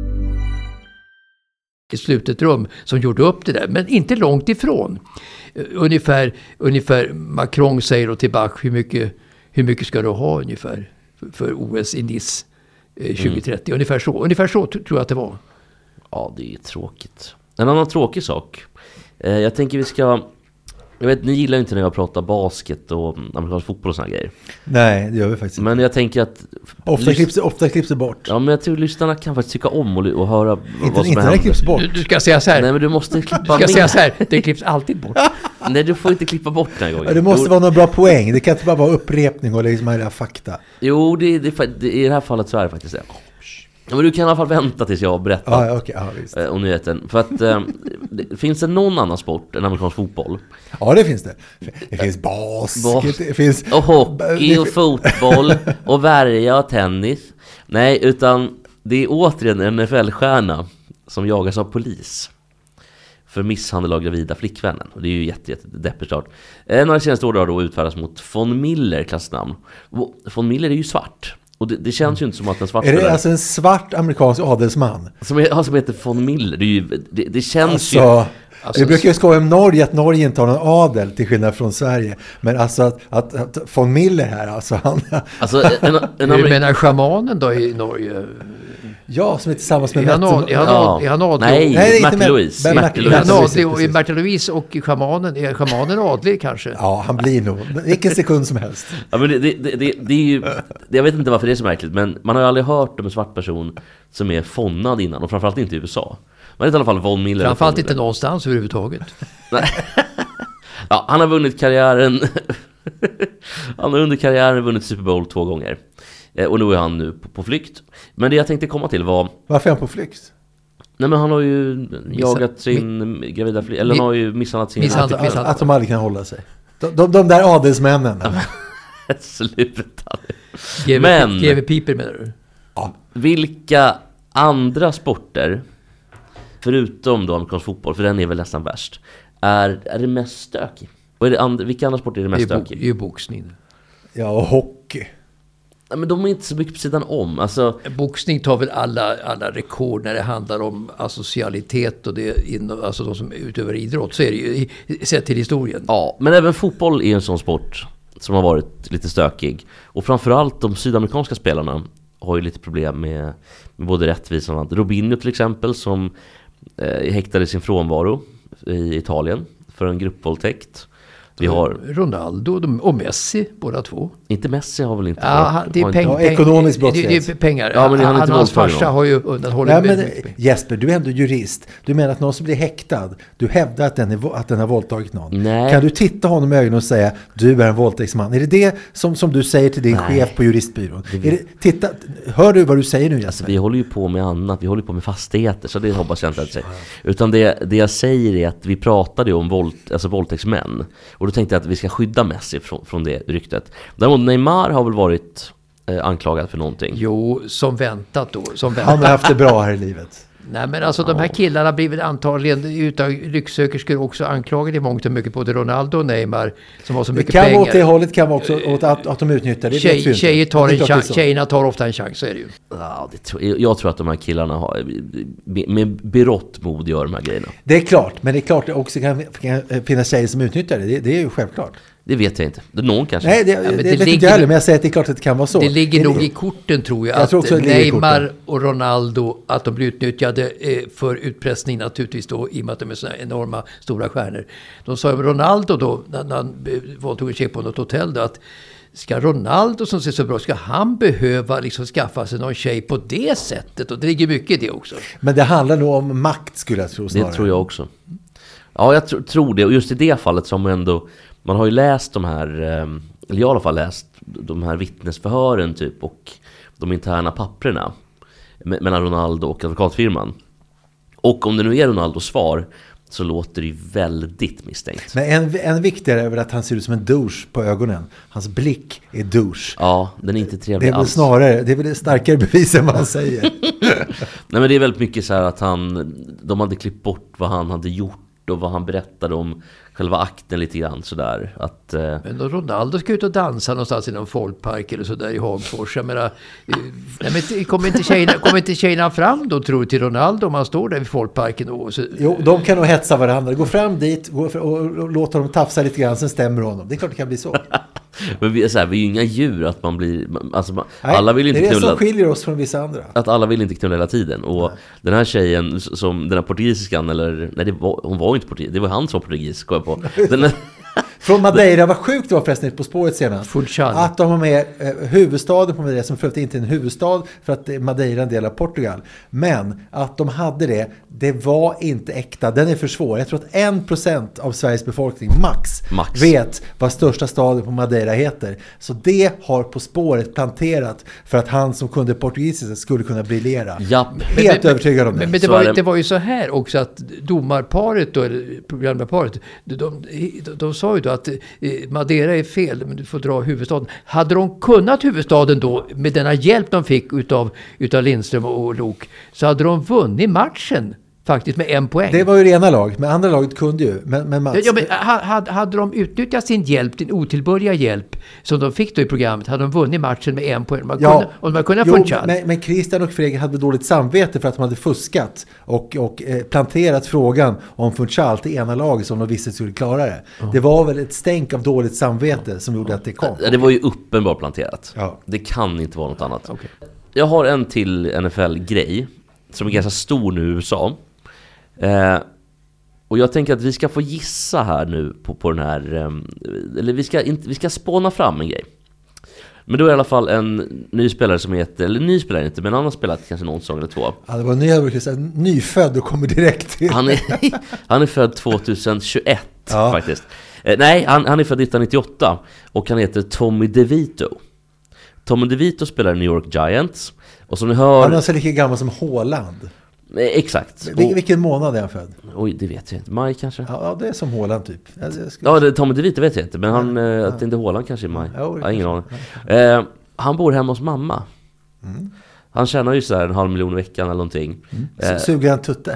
I slutet rum som gjorde upp det där, men inte långt ifrån. Ungefär, ungefär Macron säger då till Bach, hur mycket, hur mycket ska du ha ungefär för O S i Nice eh, tjugo trettio? Mm. Ungefär så, ungefär så tror jag att det var. Ja, det är tråkigt. En annan tråkig sak. Eh, jag tänker vi ska... Jag vet, ni gillar inte när jag pratar basket och amerikansk fotboll och såna grejer. Nej, det gör vi faktiskt inte. Men jag tänker att... Ofta, lys- klipps, ofta klipps det bort. Ja, men jag tror lyssnarna kan faktiskt tycka om och, och höra inte, vad som inte händer. Det klipps bort. Du, du ska säga så här. Nej, men du måste klippa Du ska med. säga så här. Det klipps alltid bort. Nej, du får inte klippa bort den här gången. Ja, det måste jo, vara någon bra poäng. Det kan inte bara vara upprepning och liksom alla fakta. Jo, det, det, det, i det här fallet så är det faktiskt det. Ja, men du kan i alla fall vänta tills jag berättar ja, okay, ja, visst. eh, om nyheten. För att eh, det, finns det någon annan sport än amerikansk fotboll? Ja, det finns det. Det finns basket, Bas- det finns... och hockey och fotboll och värja och tennis. Nej, utan det är återigen en N F L-stjärna som jagas av polis för misshandel av gravida flickvännen. Och det är ju jätte, jätte deppigt klart. En av de senaste åren har då utfärdats mot von Miller klassnamn. Von Miller är ju svart. Och det, det känns ju inte som att en svart... Är det alltså en svart amerikansk adelsman? Som, är, som heter von Miller. Det, är ju, det, det känns alltså, ju... Alltså, vi brukar ju skoja om Norge, att Norge inte har någon adel till skillnad från Sverige. Men alltså att, att, att von Miller här, alltså han... Alltså, en, en Hur menar schamanen då i Norge? Ja, som är tillsammans med... Är han ad- är han ad- är han adlig? Nej, Nej, det är inte Märta med- Louise. med- Märta Märta- Är han Louise. Precis, adlig och är precis. Märta Louise och schamanen, är schamanen adlig kanske? Ja, han blir nog. Vilken sekund som helst. Ja, men det, det, det, det, det är ju, det, jag vet inte varför det är så märkligt, men man har ju aldrig hört om en svart person som är fonnad innan, och framförallt inte i U S A. Man vet i alla fall Von Miller. Framförallt inte någonstans överhuvudtaget. Nej. Ja, han har vunnit karriären. Han har under karriären vunnit Super Bowl två gånger. Eh, Och nu är han nu på, på flykt. Men det jag tänkte komma till var... Varför är han på flykt? Nej, men han har ju jagat sin gravida flick. Eller han har ju misshandlat sin... Misshandlat. Att, att, att de aldrig kan hålla sig. De, de, de där adelsmännen. Sluta. G V, Men- G V Piper menar du? Ja. Vilka andra sporter, förutom då amerikansk fotboll, för den är väl nästan värst, är, är det mest stökig? Och är det and, vilka andra sporter är det Det mest är, bo, stökig? det är boxning. Ja, och hockey. Ja, men de är inte så mycket på sidan om. Alltså, Boxning tar väl alla, alla rekord när det handlar om asocialitet och det inom, alltså de som utövar idrott, så är det ju i- sett till historien. ja, men även fotboll är en sån sport som har varit lite stökig. Och framförallt de sydamerikanska spelarna har ju lite problem med, med både rättvisan och annat. Robinho till exempel, som eh, häktade sin frånvaro i Italien för en gruppvåldtäkt. Vi har, Ronaldo de- och Messi, båda två. inte Messi har väl inte... Ja, han- det är har peng, inte, Ja, ekonomisk peng- det, det brottslighet. är pengar. Ja, men han är han, inte hans våldtagen farsa då. har ju undanhållit Nej, men väldigt mycket. Jesper, du är ändå jurist. Du menar att någon som blir häktad, du hävdar att den, är, vo- att den har våldtagit någon. Nej. Kan du titta honom i ögonen och säga, du är en våldtäktsman? Är det det som, som du säger till din Nej. chef på juristbyrån? Är det, titta, hör du vad du säger nu, Jesper? Alltså, vi håller ju på med annat, vi håller på med fastigheter, så det hoppas jag inte att säga. Utan det, det jag säger är att vi pratade ju om våld, alltså våldtäktsmän. Och då tänkte jag att vi ska skydda Messi från, från det ryktet. Däremot Neymar har väl varit eh, anklagad för någonting. Jo, som väntat då. Som Han har väntat. haft det bra här i livet. Nej, men alltså de här killarna blir väl antagligen utan lycksökerskor också anklagade i mångt och mycket, både Ronaldo och Neymar som har så mycket pengar. Det kan pengar. vara åt det hållet, kan vara också åt att, att de utnyttjar det. Tjej, det tjejer tar det en chans, tjejerna tar ofta en chans, så är det ju. Ja, det tror, jag tror att de här killarna har med berått mod gör de här grejerna. Det är klart, men det är klart det också kan, kan finnas tjejer som utnyttjar det. Det, det är ju självklart. Det vet jag inte. Det är någon kanske. Nej, det, ja, det, det det vet ligger, inte jag heller, men jag säger att det är klart att det kan vara så. Det ligger det, nog det, i korten, tror jag, jag att tror Neymar och Ronaldo, att de blir utnyttjade eh, för utpressning naturligtvis då, i och med att de är såna enorma stora stjärnor. De sa om Ronaldo då, när, när han våldtog en tjej på något hotell då, att ska Ronaldo som ser så bra, ska han behöva liksom skaffa sig någon tjej på det sättet? Och det ligger mycket i det också. Men det handlar nog om makt, skulle jag tro snarare. Det tror jag också. Ja, jag tr- tror det. Och just i det fallet som ändå, man har ju läst de här, eller i alla fall läst de här vittnesförhören typ, och de interna papperna mellan Ronaldo och advokatfirman. Och om det nu är Ronaldos svar, så låter det ju väldigt misstänkt. Men en, en viktigare är väl att han ser ut som en douche på ögonen. Hans blick är douche. Ja, den är inte trevlig alls. Det är väl alls. snarare, det är väl det starkare bevis än vad han säger. Nej, men det är väldigt mycket så här att han, de hade klippt bort vad han hade gjort och vad han berättade om själva akten lite grann sådär. Att, eh... Men då Ronaldo ska ut och dansa någonstans i någon folkpark eller sådär i Hagfors. Jag menar, eh, nej, men kommer inte tjejerna, kommer inte tjejerna fram då, tror du, till Ronaldo om han står där vid folkparken? Och så... Jo, de kan nog hetsa varandra. Gå fram dit gå för, och, och, och låta dem tafsa lite grann, sen stämmer honom. Det är klart det kan bli så. Men vi är, så här, vi är ju inga djur att man blir, alltså man, Nej, alla vill inte det är det knulla, som skiljer oss från vissa andra. att alla vill inte knulla hela tiden. Och nej. Den här tjejen som, den här portugisiskan, eller nej, det var, hon var ju inte portugis, det var han som var portugis, går jag på. Den, från Madeira, vad sjukt det var förresten På spåret senast. Funchal. Att de har med eh, huvudstaden på Madeira, som för övrigt inte är en huvudstad för att Madeira är en del av Portugal. Men att de hade det, det var inte äkta. Den är för svår. Jag tror att en procent av Sveriges befolkning, max, max, vet vad största staden på Madeira heter. Så det har På spåret planterat för att han som kunde portugisiska skulle kunna briljera. Japp. Helt men, övertygad om det. Men, men det, var ju, det var ju så här också att domarparet då, eller programparet, de, de, de, de sa ju då att Madeira är fel, men du får dra huvudstaden. Hade de kunnat huvudstaden då, med denna hjälp de fick utav, utav Lindström och Lok, så hade de vunnit matchen faktiskt med en poäng. Det var ju rena lag, men andra laget kunde ju. Men, men Mats, ja, men hade, hade de utnyttjat sin hjälp, din otillbörliga hjälp som de fick då i programmet, hade de vunnit matchen med en poäng. Man ja, kunde, och man kunde jo, få en chans. Men, men Christian och Fredrik hade dåligt samvete för att de hade fuskat och, och eh, planterat frågan om Funchal till ena laget som de visste skulle klara det. Mm. Det var väl ett stänk av dåligt samvete mm. som gjorde att det kom. Det var ju uppenbart planterat. Ja. Det kan inte vara något annat. Okay. Jag har en till N F L-grej som är ganska stor nu i U S A. Eh, och jag tänker att vi ska få gissa här nu på, på den här eh, eller vi ska, inte, vi ska spåna fram en grej. Men då är i alla fall en ny spelare som heter, eller ny spelare inte, men han har spelat kanske någon säsong eller två. Ja, det var ny, en nyfödd och kommer direkt till. Han är, han är född tjugohundratjugoett ja. faktiskt. Eh, nej, han, han är född nittonhundranittioåtta och han heter Tommy DeVito. Tommy DeVito spelar i New York Giants. Och som ni hör... Han är alltså lika gammal som Haaland. Exakt. Vil- vilken månad är han född? Oj, det vet jag inte. Maj kanske? Ja, det är som Haaland typ. Jag, jag skulle... Ja, det, Tommy DeVito vet jag inte. Men han, ja. att det inte är Haaland kanske i maj. Ja, jag har ingen aning. Eh, han bor hemma hos mamma. Mm. Han tjänar ju så här en halv miljon i veckan eller någonting. Mm. Eh, Suger han tutte?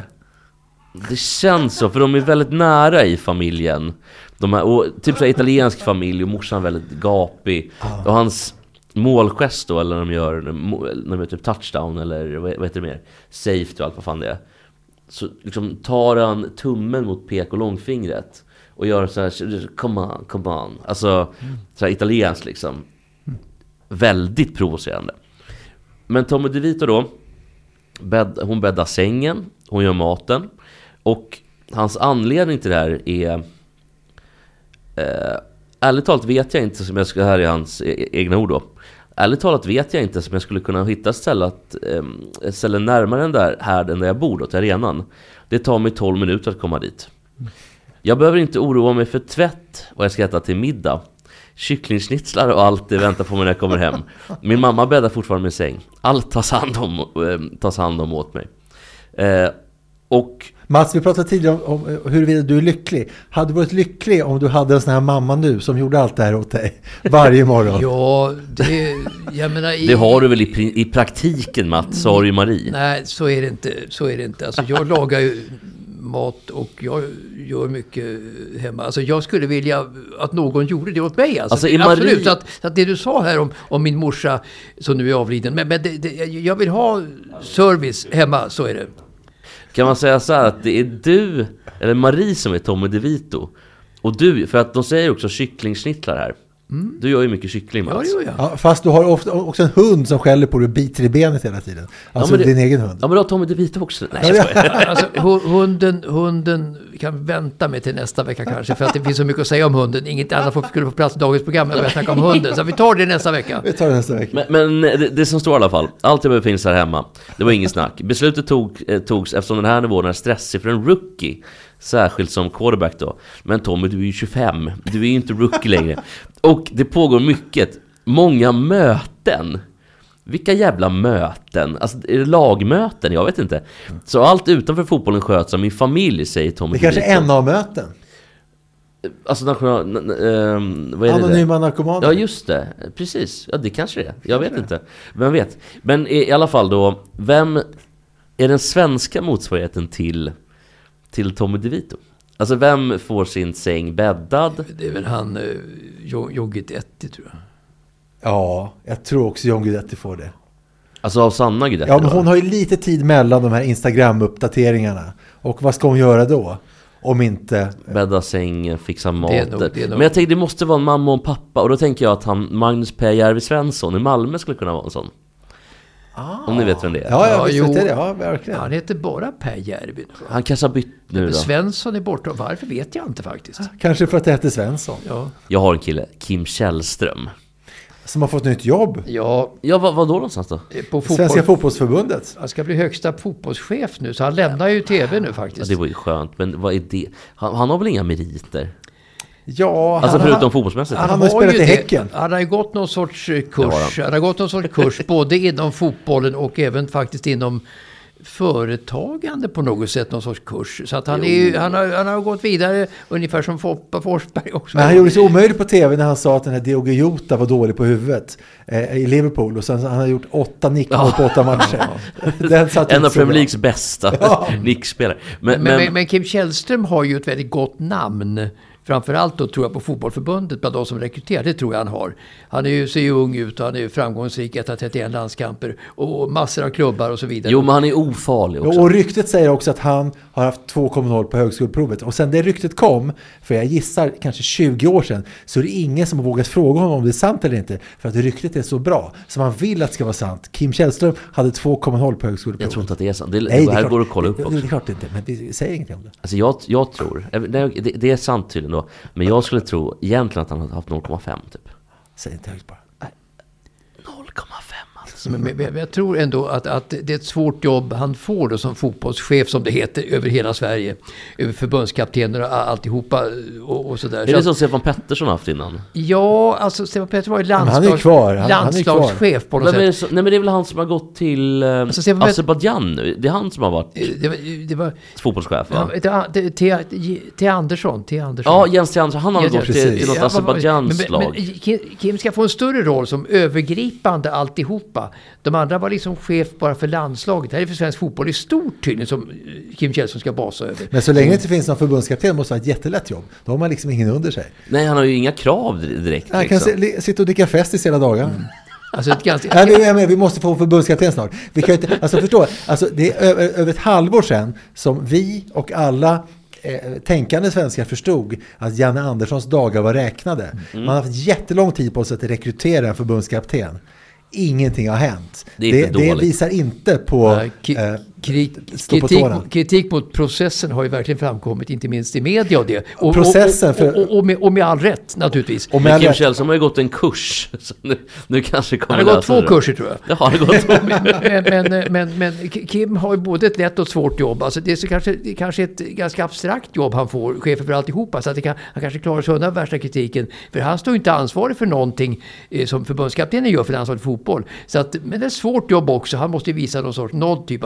Det känns så, för de är väldigt nära i familjen. De här, och typ så här italiensk familj och morsan är väldigt gapig. Ah. Och hans... målgest då, eller när de gör när de gör typ touchdown eller vad heter det mer, safety och allt vad fan det är, så liksom tar han tummen mot pek och långfingret och gör så här, come on, come on, alltså mm. så här italienskt liksom, mm. väldigt provocerande. Men Tommy DeVito då, bädd, hon bäddar sängen, hon gör maten, och hans anledning till det här är eh, ärligt talat vet jag inte, som jag ska, här i hans egna ord då. Ärligt talat vet jag inte som jag skulle kunna hitta ett ställe, att, eh, ett ställe närmare den där här än där jag bor då, till arenan. Det tar mig tolv minuter att komma dit. Jag behöver inte oroa mig för tvätt och jag ska äta till middag. Kycklingsnitslar och allt det väntar på mig när jag kommer hem. Min mamma bäddar fortfarande med säng. Allt tas hand om, eh, tas hand om åt mig. Eh, Och Mats, vi pratade tidigare om, om huruvida du är lycklig. Hade du varit lycklig om du hade en sån här mamma nu som gjorde allt det här åt dig varje morgon? Ja, det, jag menar... I, det har du väl i, i praktiken, Mats, sa ju Marie. Nej, så är det inte. Så är det inte. Alltså, jag lagar ju mat och jag gör mycket hemma. Alltså, jag skulle vilja att någon gjorde det åt mig. Alltså, Alltså, i absolut. Marie... Så att, så att det du sa här om, om min morsa som nu är avliden. Men, men det, det, jag vill ha service hemma, så är det. Kan man säga så här att det är du, eller Marie, som är Tommy DeVito? Och du, för att de säger också kycklingsnittlar här. Mm. Du gör ju mycket kyckling, Mats. Ja, det gör jag. Ja, fast du har ofta också en hund som skäller på dig och biter i benet hela tiden. Alltså ja, det, din egen hund. Ja, men då har Tommy DeVito också. Nej, jag skojar. Alltså, hunden, hunden kan vänta med till nästa vecka kanske. För att det finns så mycket att säga om hunden. Inget annat skulle få plats i dagens program när vi snackar om hunden. Så vi tar det nästa vecka. Vi tar det nästa vecka. Men, men det, det som står i alla fall, allt jag behöver finns här hemma. Det var ingen snack. Beslutet tog, eh, togs eftersom den här nivån är stressig för en rookie. Särskilt som quarterback då. Men Tommy, du är ju tjugofem. Du är ju inte rookie längre. Och det pågår mycket. Många möten. Vilka jävla möten? Alltså, är det lagmöten? Jag vet inte. Så allt utanför fotbollen sköts av min familj, säger Tommy. Det kanske är N A-möten. Alltså, national, ähm, vad är det? Anonyma narkomaner. Ja, just det. Precis. Ja, det kanske det är. Jag vet inte. Vem vet? Men i, i alla fall då, vem är den svenska motsvarigheten till... till Tommy DeVito? Alltså, vem får sin säng bäddad? Det är väl han, uh, John Guidetti, tror jag. Ja, jag tror också John Guidetti får det. Alltså av Sanna Guidetti? Ja, men hon har ju lite tid mellan de här Instagram-uppdateringarna. Och vad ska hon göra då? Om inte... Bädda säng, fixa mat. Det är nog, det är nog. Men jag tänkte, det måste vara en mamma och en pappa. Och då tänker jag att han, Magnus P. Järvi Svensson i Malmö skulle kunna vara en sån. Ah. Om ni vet vem det är. Ja, ja, jag jo, det. Ja, verkligen. Han heter bara Per Järvi. Han kanske har bytt nu då. Svensson är borta. Varför vet jag inte faktiskt. Kanske för att det heter Svensson. Ja. Jag har en kille, Kim Källström. Som har fått nytt jobb. Ja, ja vad, vad då någonstans då? På fotboll... Svenska fotbollsförbundet. Han ska bli högsta fotbollschef nu. Så han lämnar ju tv nu faktiskt. Ja, det var ju skönt. Men vad är det? Han, han har väl inga meriter? Ja, alltså han, förutom fotbollsmässigt. Han, han har spelat i Häcken. Han har ju gått någon sorts kurs. Han. han har gått någon sorts kurs både inom fotbollen och även faktiskt inom företagande på något sätt, någon sorts kurs. Så att han, är ju, han, har, han har gått vidare ungefär som Foppa Forsberg också. Men han gjorde det så omöjligt på tv när han sa att den här Diogo Jota var dålig på huvudet eh, i Liverpool. Och sen han har gjort åtta nickmål ja. på åtta matcher. Den satt en av Premier Leagues bästa ja. nickspelare. Men, men, men, men, men Kim Källström har ju ett väldigt gott namn. Framförallt då tror jag på fotbollförbundet, bland de som rekryterar, det tror jag han har. Han är ju, ser ju ung ut och han är ju framgångsrik, etthundratrettioen landskamper och massor av klubbar och så vidare. Jo, men han är ofarlig också. Och ryktet säger också att han har haft två komma noll på högskoleprovet. Och sen det ryktet kom, för jag gissar kanske tjugo år sedan, så är det ingen som har vågat fråga honom om det är sant eller inte. För att ryktet är så bra, så man vill att det ska vara sant. Kim Källström hade två komma noll på högskoleprovet. Jag tror inte att det är sant. Det, Nej, det, det här klart, går att kolla upp det, också. Det är klart inte, men vi säger ingenting om det. Alltså jag, jag tror, det, det är sant tydligen då, men jag skulle tro egentligen att han hade haft noll komma fem typ. Säg inte högt bara. noll komma fem alltså. Men, men, men jag tror ändå att, att det är ett svårt jobb han får då som fotbollschef, som det heter, över hela Sverige. Över förbundskaptener och alltihopa och, och sådär. Är det så som Stefan Pettersson haft innan? Ja, alltså Stefan Pettersson var ju landslags, han är kvar. Han, landslagschef han på något men sätt. Så, nej men det är väl han som har gått till eh, alltså, Azerbaijan nu. Det är han som har varit det var, det var, fotbollschef va? Ja, det, T. T. Andersson, T. Andersson. Ja, Jens T. Andersson. Han har ja, gått till, till något ja, Azerbaijan-slag. Men, men, men Kim ska få en större roll som övergripande alltihopa. De andra var liksom chef bara för landslaget. Det här är för svensk fotboll i stort tydligen som Kim Källström ska basa över. Men så länge det inte finns någon förbundskapten måste ha ett jättelätt jobb. Då har man liksom ingen under sig. Nej, han har ju inga krav direkt. Han liksom. kan se, sitta och dricka fest hela dagen. Mm. Alltså ett ganska... Nej, vi, med, vi måste få förbundskapten snart. Vi kan inte, alltså förstå, alltså det är över, över ett halvår sedan som vi och alla eh, tänkande svenskar förstod att Janne Anderssons dagar var räknade. Mm. Man har haft jättelång tid på sig att rekrytera en förbundskapten. Ingenting har hänt. Det, det, det visar inte på ja, ki- eh, kritik, kritik mot processen har ju verkligen framkommit, inte minst i media och det. Och, processen och, för... och, och, och, med, och med all rätt naturligtvis. Och med Kim Källström har ju gått en kurs. Så nu, nu kanske kommer han har gått två det. kurser tror jag. Det har han gått. men, men, men, men Kim har ju både ett lätt och ett svårt jobb. Alltså det är så kanske, det är kanske ett ganska abstrakt jobb han får, chefen för alltihopa. Så att det kan, han kanske klarar sig undan värsta kritiken. För han står ju inte ansvarig för någonting eh, som förbundskaptenen gör för landslaget fotboll. Så att, men det är ett svårt jobb också. Han måste visa någon sorts någon typ av resultat.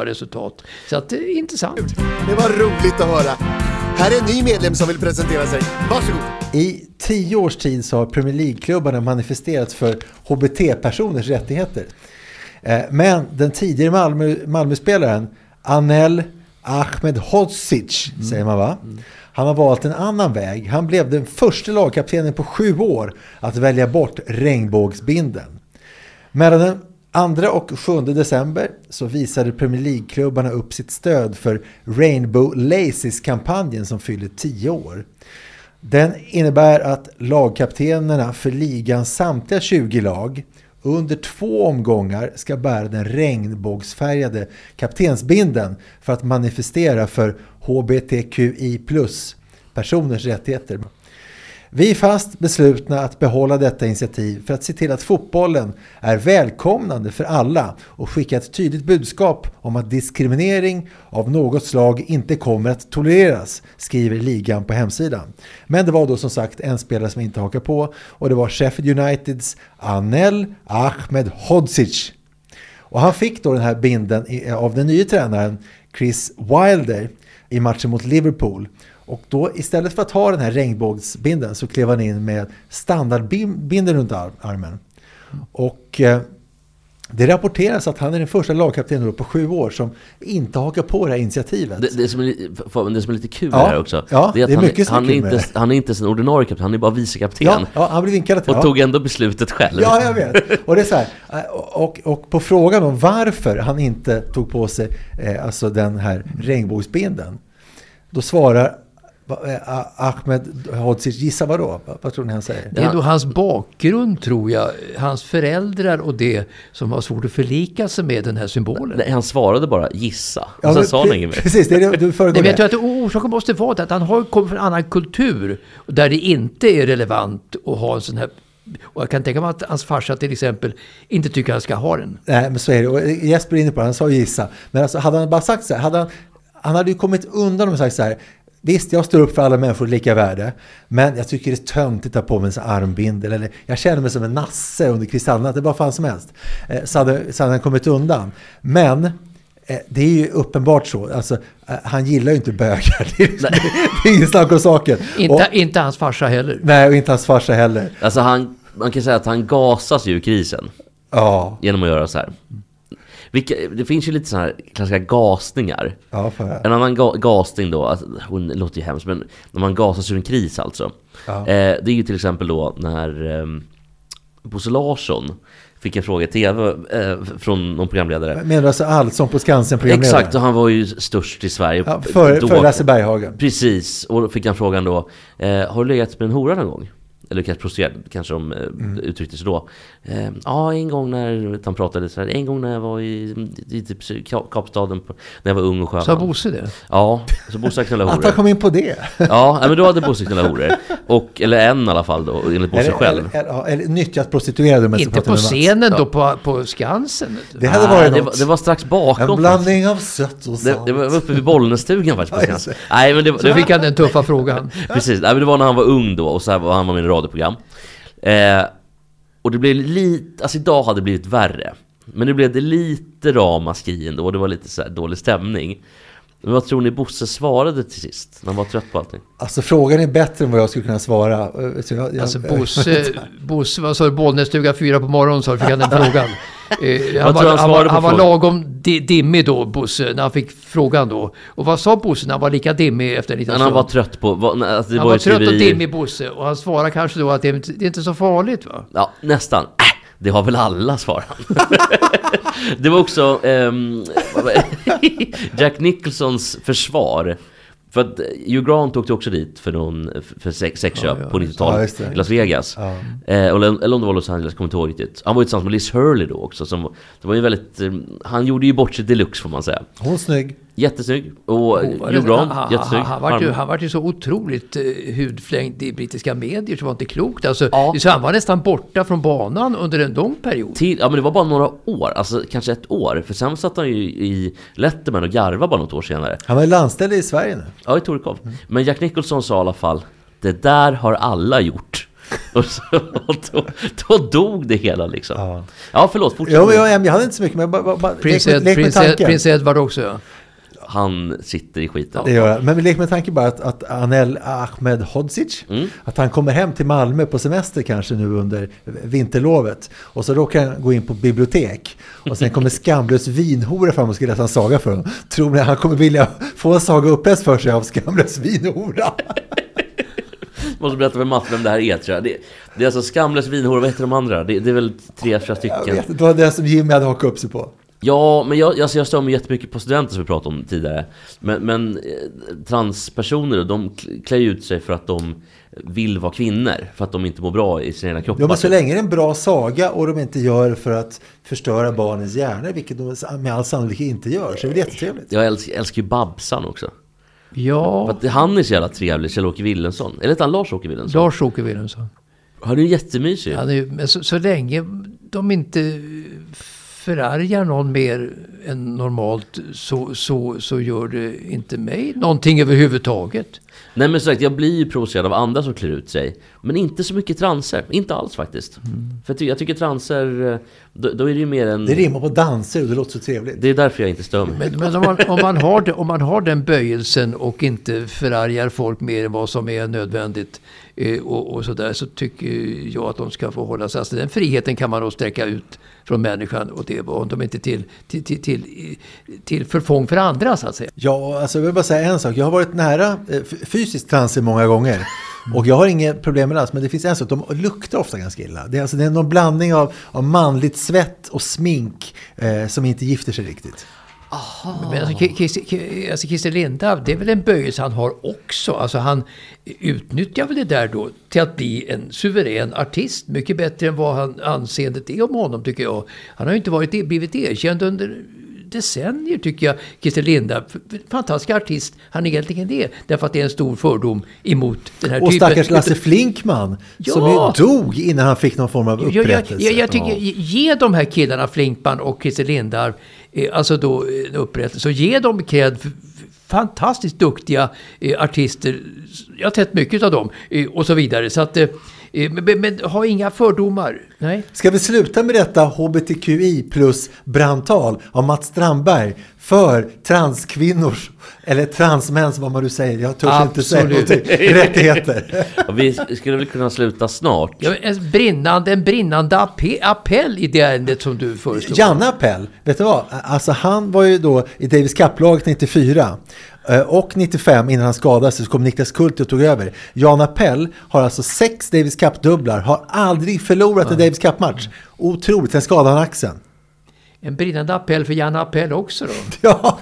resultat. Så att det är intressant. Det var roligt att höra. Här är en ny medlem som vill presentera sig. Varsågod. I tio års tid så har Premier League-klubbarna manifesterat för H B T-personers rättigheter. Men den tidigare Malmö, Malmö-spelaren Anel Ahmedhodzic, mm. säger man va? Mm. Han har valt en annan väg. Han blev den första lagkaptenen på sju år att välja bort regnbågsbinden. Mellan den andra och sjunde december så visade Premier League-klubbarna upp sitt stöd för Rainbow Laces-kampanjen som fyller tio år. Den innebär att lagkaptenerna för ligans samtliga tjugo lag under två omgångar ska bära den regnbågsfärgade kaptensbinden för att manifestera för H B T Q I plus personers rättigheter. Vi är fast beslutna att behålla detta initiativ för att se till att fotbollen är välkomnande för alla och skicka ett tydligt budskap om att diskriminering av något slag inte kommer att tolereras, skriver ligan på hemsidan. Men det var då som sagt en spelare som inte hakar på och det var Sheffield Uniteds Anel Ahmedhodzic. Och han fick då den här binden av den nya tränaren Chris Wilder i matchen mot Liverpool. Och då istället för att ha den här regnbågsbinden så klev han in med standardbinden runt armen. Och eh, det rapporteras att han är den första lagkaptenen på sju år som inte hakar på det här initiativet. Det, det, som, är, det som är lite kul ja, här också, ja, det är att det är han, mycket han, är inte, han är inte en ordinarie kapten, han är bara vicekapten. Ja, ja, han blev vinkad till. Och ja. tog ändå beslutet själv. Ja, jag vet. Och, det är så här, och, och på frågan om varför han inte tog på sig eh, alltså den här regnbågsbinden, då svarar Ahmedhodzic, gissa vad då? Vad tror ni han säger? Det är då hans bakgrund, tror jag. Hans föräldrar och det som har svårt att förlika sig med den här symbolen. Nej, han svarade bara gissa. Och ja, sen sa han inget mer. Precis, det är det du föregår. Nej, men jag tror att orsaken måste vara att han har kommit från en annan kultur där det inte är relevant att ha en sån här. Och jag kan tänka mig att hans farsa till exempel inte tycker han ska ha den. Nej, men så är det. Och Jesper är inne på det, han sa gissa. Men alltså, hade han bara sagt så här, hade han, han hade ju kommit undan och sagt så här. Visst, jag står upp för alla människor lika värde, men jag tycker det är töntigt att på mig en armbindel, eller jag känner mig som en nasse under kristallnatt, det är bara fan som helst. Eh, så, hade, så hade han kommit undan. Men eh, det är ju uppenbart så, alltså, eh, han gillar ju inte bögar, det är, det är ingen snack om saken. Inte, och, inte hans farsa heller. Nej, och inte hans farsa heller. Alltså han, man kan säga att han gasas ju ur krisen. Ja. Genom att göra så här. Vilka, det finns ju lite sådana här klassiska gasningar. Ja, för en annan ga, gasning då, alltså, hon låter ju hemskt, men när man gasas ur en kris alltså. Ja. Eh, det är ju till exempel då när eh, Bosse Larsson fick en fråga i tv eh, från någon programledare. Menar du alltså Allsång på Skansen programledare? Exakt, och han var ju störst i Sverige. Ja, för, då, för Lasse Berghagen. Precis, och då fick han frågan då, eh, har du legat med en hora någon gång? Eller kanske prostituerad, kanske de mm. uttryckte sig då. Eh, ja, en gång när han pratade så här, en gång när jag var i, i typ Kapstaden på, när jag var ung och skön. Så Bosse det? Ja, så Bosse knallade horor. Att han kom in på det? Ja, men då hade Bosse knallade horor. Och, eller en i alla fall då, enligt Bosse eller, själv. Eller, eller, eller nyttjat prostituerade. Inte på scenen ja. då, på, på Skansen. Det hade varit Nej, något. Det var, det var strax bakom. En blandning av sött och det, sant. det var uppe vid Bollnässtugan faktiskt på Skansen. Nej, men det, så det, fick han den tuffa frågan. Precis, nej, men det var när han var ung då och så här var han var med i radioprogram. Eh, och det blev lite, alltså idag hade det blivit värre, men det blev det lite ramaskri ändå och det var lite så här dålig stämning. Men vad tror ni Bosse svarade till sist när han var trött på allting? Alltså frågan är bättre än vad jag skulle kunna svara. Så jag, jag, alltså Bosse, Bosse vad sa du, Bollnässtuga fyra på morgonen så fick han den frågan. Eh, han, var, han, han, var, han var lagom di, dimmig då, Bosse, när han fick frågan då. Och vad sa Bosse när han var lika dimmig efter en liten stund? Han var trött på... Vad, alltså det han var, var trött vi... och dimmig, Bosse. Och han svarade kanske då att det, det är inte så farligt, va? Ja, nästan. Äh, det har väl alla, svarat. Det var också um, Jack Nicholsons försvar. För att Hugh Grant åkte också dit för, någon, för sex, sexköp ja, ja. på nittiotalet ja, i Las Vegas. Ja. Eh, eller om det var Los Angeles, kommer inte ihåg riktigt. Han var ju tillsammans med Liz Hurley då också. Som, det var ju väldigt, eh, han gjorde ju bort sig deluxe får man säga. Hon är snygg. Jättesnygg. Och oh, Hugh Grant, han, jättesnygg. Han, han, var ju, han var ju så otroligt uh, hudflängd i brittiska medier så var inte klokt. Alltså, ja. Så han var nästan borta från banan under en lång period. Till, ja men det var bara några år, alltså kanske ett år. För sen satt han ju i Letterman och garva bara något år senare. Han var ju landställd i Sverige nu. Ja, i Torekov. Mm. Men Jack Nicholson sa i alla fall, det där har alla gjort. Och, så, och då, då dog det hela liksom. Ja, ja förlåt, fortsätt. Ja, jag, jag hade inte så mycket, men bara, bara, bara Prins, lek, med, lek med prins, tanken. prins Edward också, ja. Han sitter i skiten. Det gör jag. Men vi leker med tanke bara att, att Anel Ahmedhodzic, mm. att han kommer hem till Malmö på semester kanske nu under vinterlovet. Och så råkar han gå in på bibliotek. Och sen kommer skamlös vinhora fram och ska läsa en saga för honom. Tror ni han kommer vilja få en saga uppläst för sig av skamlös vinhora? Måste berätta för Mats vem det här är, tror jag. Det, det är alltså skamlös vinhora, vad heter de andra? Det, det är väl tre, fyra stycken. Jag vet, det var det som Jimmy hade hakat upp sig på. Ja, men jag, alltså jag stör mig jättemycket på studenter som vi pratade om tidigare. Men, men eh, transpersoner, de klär ut sig för att de vill vara kvinnor. För att de inte mår bra i sina egna kroppar. Ja, men så länge det är en bra saga och de inte gör för att förstöra barnens hjärnor, vilket de med all sannolikhet inte gör, så är det jättetrevligt. Jag älskar, älskar ju Babsan också. Ja. För att han är så jävla trevlig, Kjell-Åke Willensson. Eller heter han Lars-Åke Willensson? Lars-Åke Willensson. Han är ju jättemysig. Han är ju, men så, så länge de inte förargar någon mer än normalt så, så, så gör det inte mig någonting överhuvudtaget. Nej, men sagt, jag blir ju provocerad av andra som klär ut sig. Men inte så mycket transer. Inte alls faktiskt. Mm. För jag, ty- jag tycker transer, då, då är det ju mer en... Det rimmar på danser och det låter så trevligt. Det är därför jag inte stör mig. Men, men om, man, om, man har det, om man har den böjelsen och inte förargar folk mer än vad som är nödvändigt eh, och, och sådär, så tycker jag att de ska få hålla sig. Alltså, den friheten kan man då sträcka ut från människan, och det var de inte till, till, till, till, till förfång för andra, så att säga. Ja, alltså jag vill bara säga en sak. Jag har varit nära fysiskt transer många gånger. Och jag har inget problem med det alls, men det finns en sak. De luktar ofta ganska illa. Det är, alltså, det är någon blandning av, av manligt svett och smink eh, som inte gifter sig riktigt. Aha. Men alltså, Christer, alltså Christer Lindarw, det är väl en böjelse han har också. Alltså han utnyttjar väl det där då till att bli en suverän artist. Mycket bättre än vad han anseendet är om honom, tycker jag. Han har ju inte varit, blivit erkänd under decennier, tycker jag, Christer Lindarw. Fantastisk artist han egentligen är. Därför att det är en stor fördom emot den här och typen. Och stackars Lasse Flinkman, ja. som ju dog innan han fick någon form av upprättelse. Jag, jag, jag tycker, ja. Ge de här killarna, Flinkman och Christer Lindarw, eh, alltså då eh, upprättelse. Så ge dem cred, fantastiskt duktiga eh, artister. Jag har sett mycket av dem eh, och så vidare. Så att... Eh, Men, men ha inga fördomar. Nej. Ska vi sluta med detta H B T Q I plus brandtal av Mats Strandberg för transkvinnors eller transmäns, vad man nu säger, jag törs inte säga någonting, rättigheter. Ja, vi skulle väl kunna sluta snart. Ja, en brinnande, en brinnande appe, appell i det ärendet som du föreslår. Janne Appell, vet du vad? Alltså han var ju då i Davis Cup-laget nittiofyra. Och nittiofem, innan han skadade sig, så kom Niklas Kulti och tog över. Jan Appell har alltså sex Davis Cup-dubblar, har aldrig förlorat ja. en Davis Cup-match. Otroligt, sen skadade han axeln. En brinnande appell för Janne Appell också då. Ja.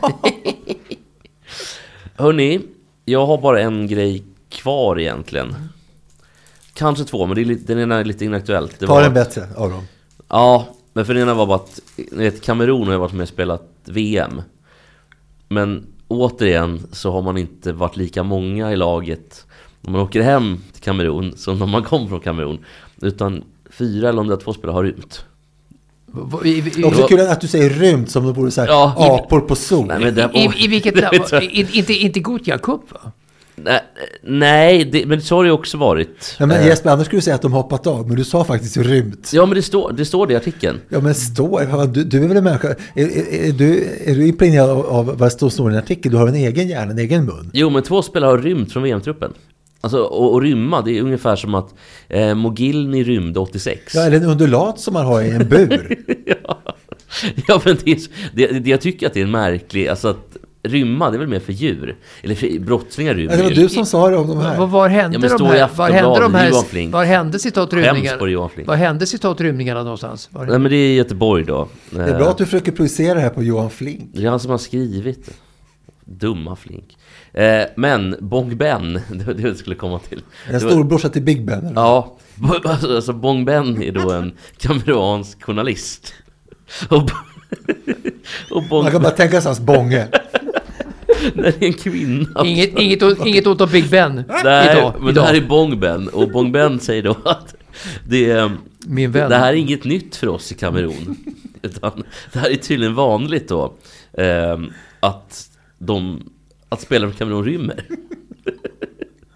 Hörrni, jag har bara en grej kvar egentligen. Kanske två, men det är lite, den ena är lite inaktuellt. Det Ta var, den bättre av dem. Ja, men för den ena var bara att ett Kamerun har varit med och spelat V M. Men återigen så har man inte varit lika många i laget när man åker hem till Kamerun som när man kom från Kamerun, utan fyra eller om det är två spelare har rymt. I, i, det är också kul att du säger rymt som det borde så här, ja, apor på sol. Nej, men det, I, i, I vilket land? inte, inte Gothia Cup, va? Nej, nej det, men så har det också varit. Ja, men Jesper, annars skulle du säga att de hoppat av, men du sa faktiskt rymt. Ja, men det står det, står det i artikeln. Ja, men står, du, du är väl en människa, är, är, är, du, är du imponerad av, av vad det står i en artikel? Du har en egen hjärna, en egen mun. Jo, men två spelare har rymt från V M-truppen. Alltså, och, och rymma, det är ungefär som att eh, Mogilny rymde åttiosex. Ja, eller en undulat som man har i en bur. ja. ja, men det, är, det, det, jag tycker att det är en märklig, alltså att rymma, det är väl mer för djur. Eller för brottslingar rymmer. Ja, det var du som sa det om de här. Var, var hände ja, de här? Var hände de här? Var hände citat rymningarna? Var hände citat rymningarna någonstans? Var Nej, men det är i Göteborg då. Det är bra att du försöker projicera det här på Johan Flink. Det är han som har skrivit det. Dumma Flink. Eh, men Bong Ben, det var det jag skulle komma till. En storbrorsa till Big Ben, eller? Ja, alltså Bong Ben är då en kameransk journalist. Och, och Bong... Man kan bara tänka sig hans Bonge. Nej, det är en kvinna. Inget, inget, inget åt av Big Ben. Nej, idag, men idag. det här är Bong Ben. Och Bong Ben säger då att det, är, Min vän. det här är inget nytt för oss i Kamerun. Utan det här är tydligen vanligt då. Eh, att de... Att spelare från Kamerun rymmer.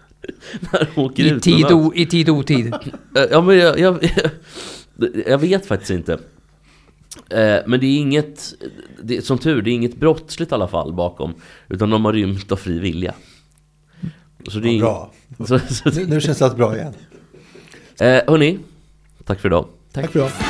när de åker I ut. tid, o, I tid och otid. Ja, men jag, jag, jag vet faktiskt inte. Men det är inget, det, som tur, det är inget brottsligt i alla fall bakom. Utan de har rymt av fri vilja. Så det är bra. Så, så nu, nu känns det bra igen. Eh, hörni, tack för idag. Tack, tack för idag.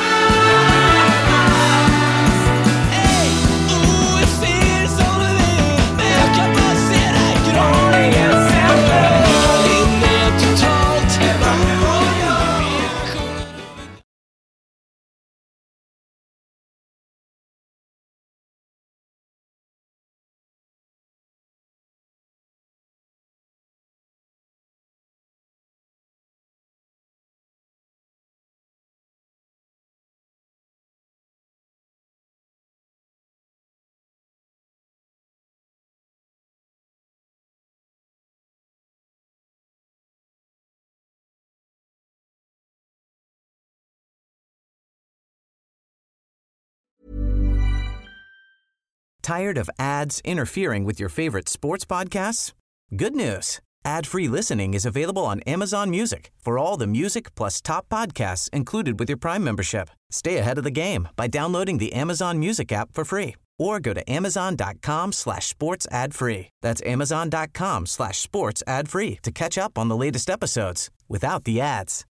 Tired of ads interfering with your favorite sports podcasts? Good news. Ad-free listening is available on Amazon Music for all the music plus top podcasts included with your Prime membership. Stay ahead of the game by downloading the Amazon Music app for free or go to amazon.com slash sports ad free. That's amazon.com slash sports ad free to catch up on the latest episodes without the ads.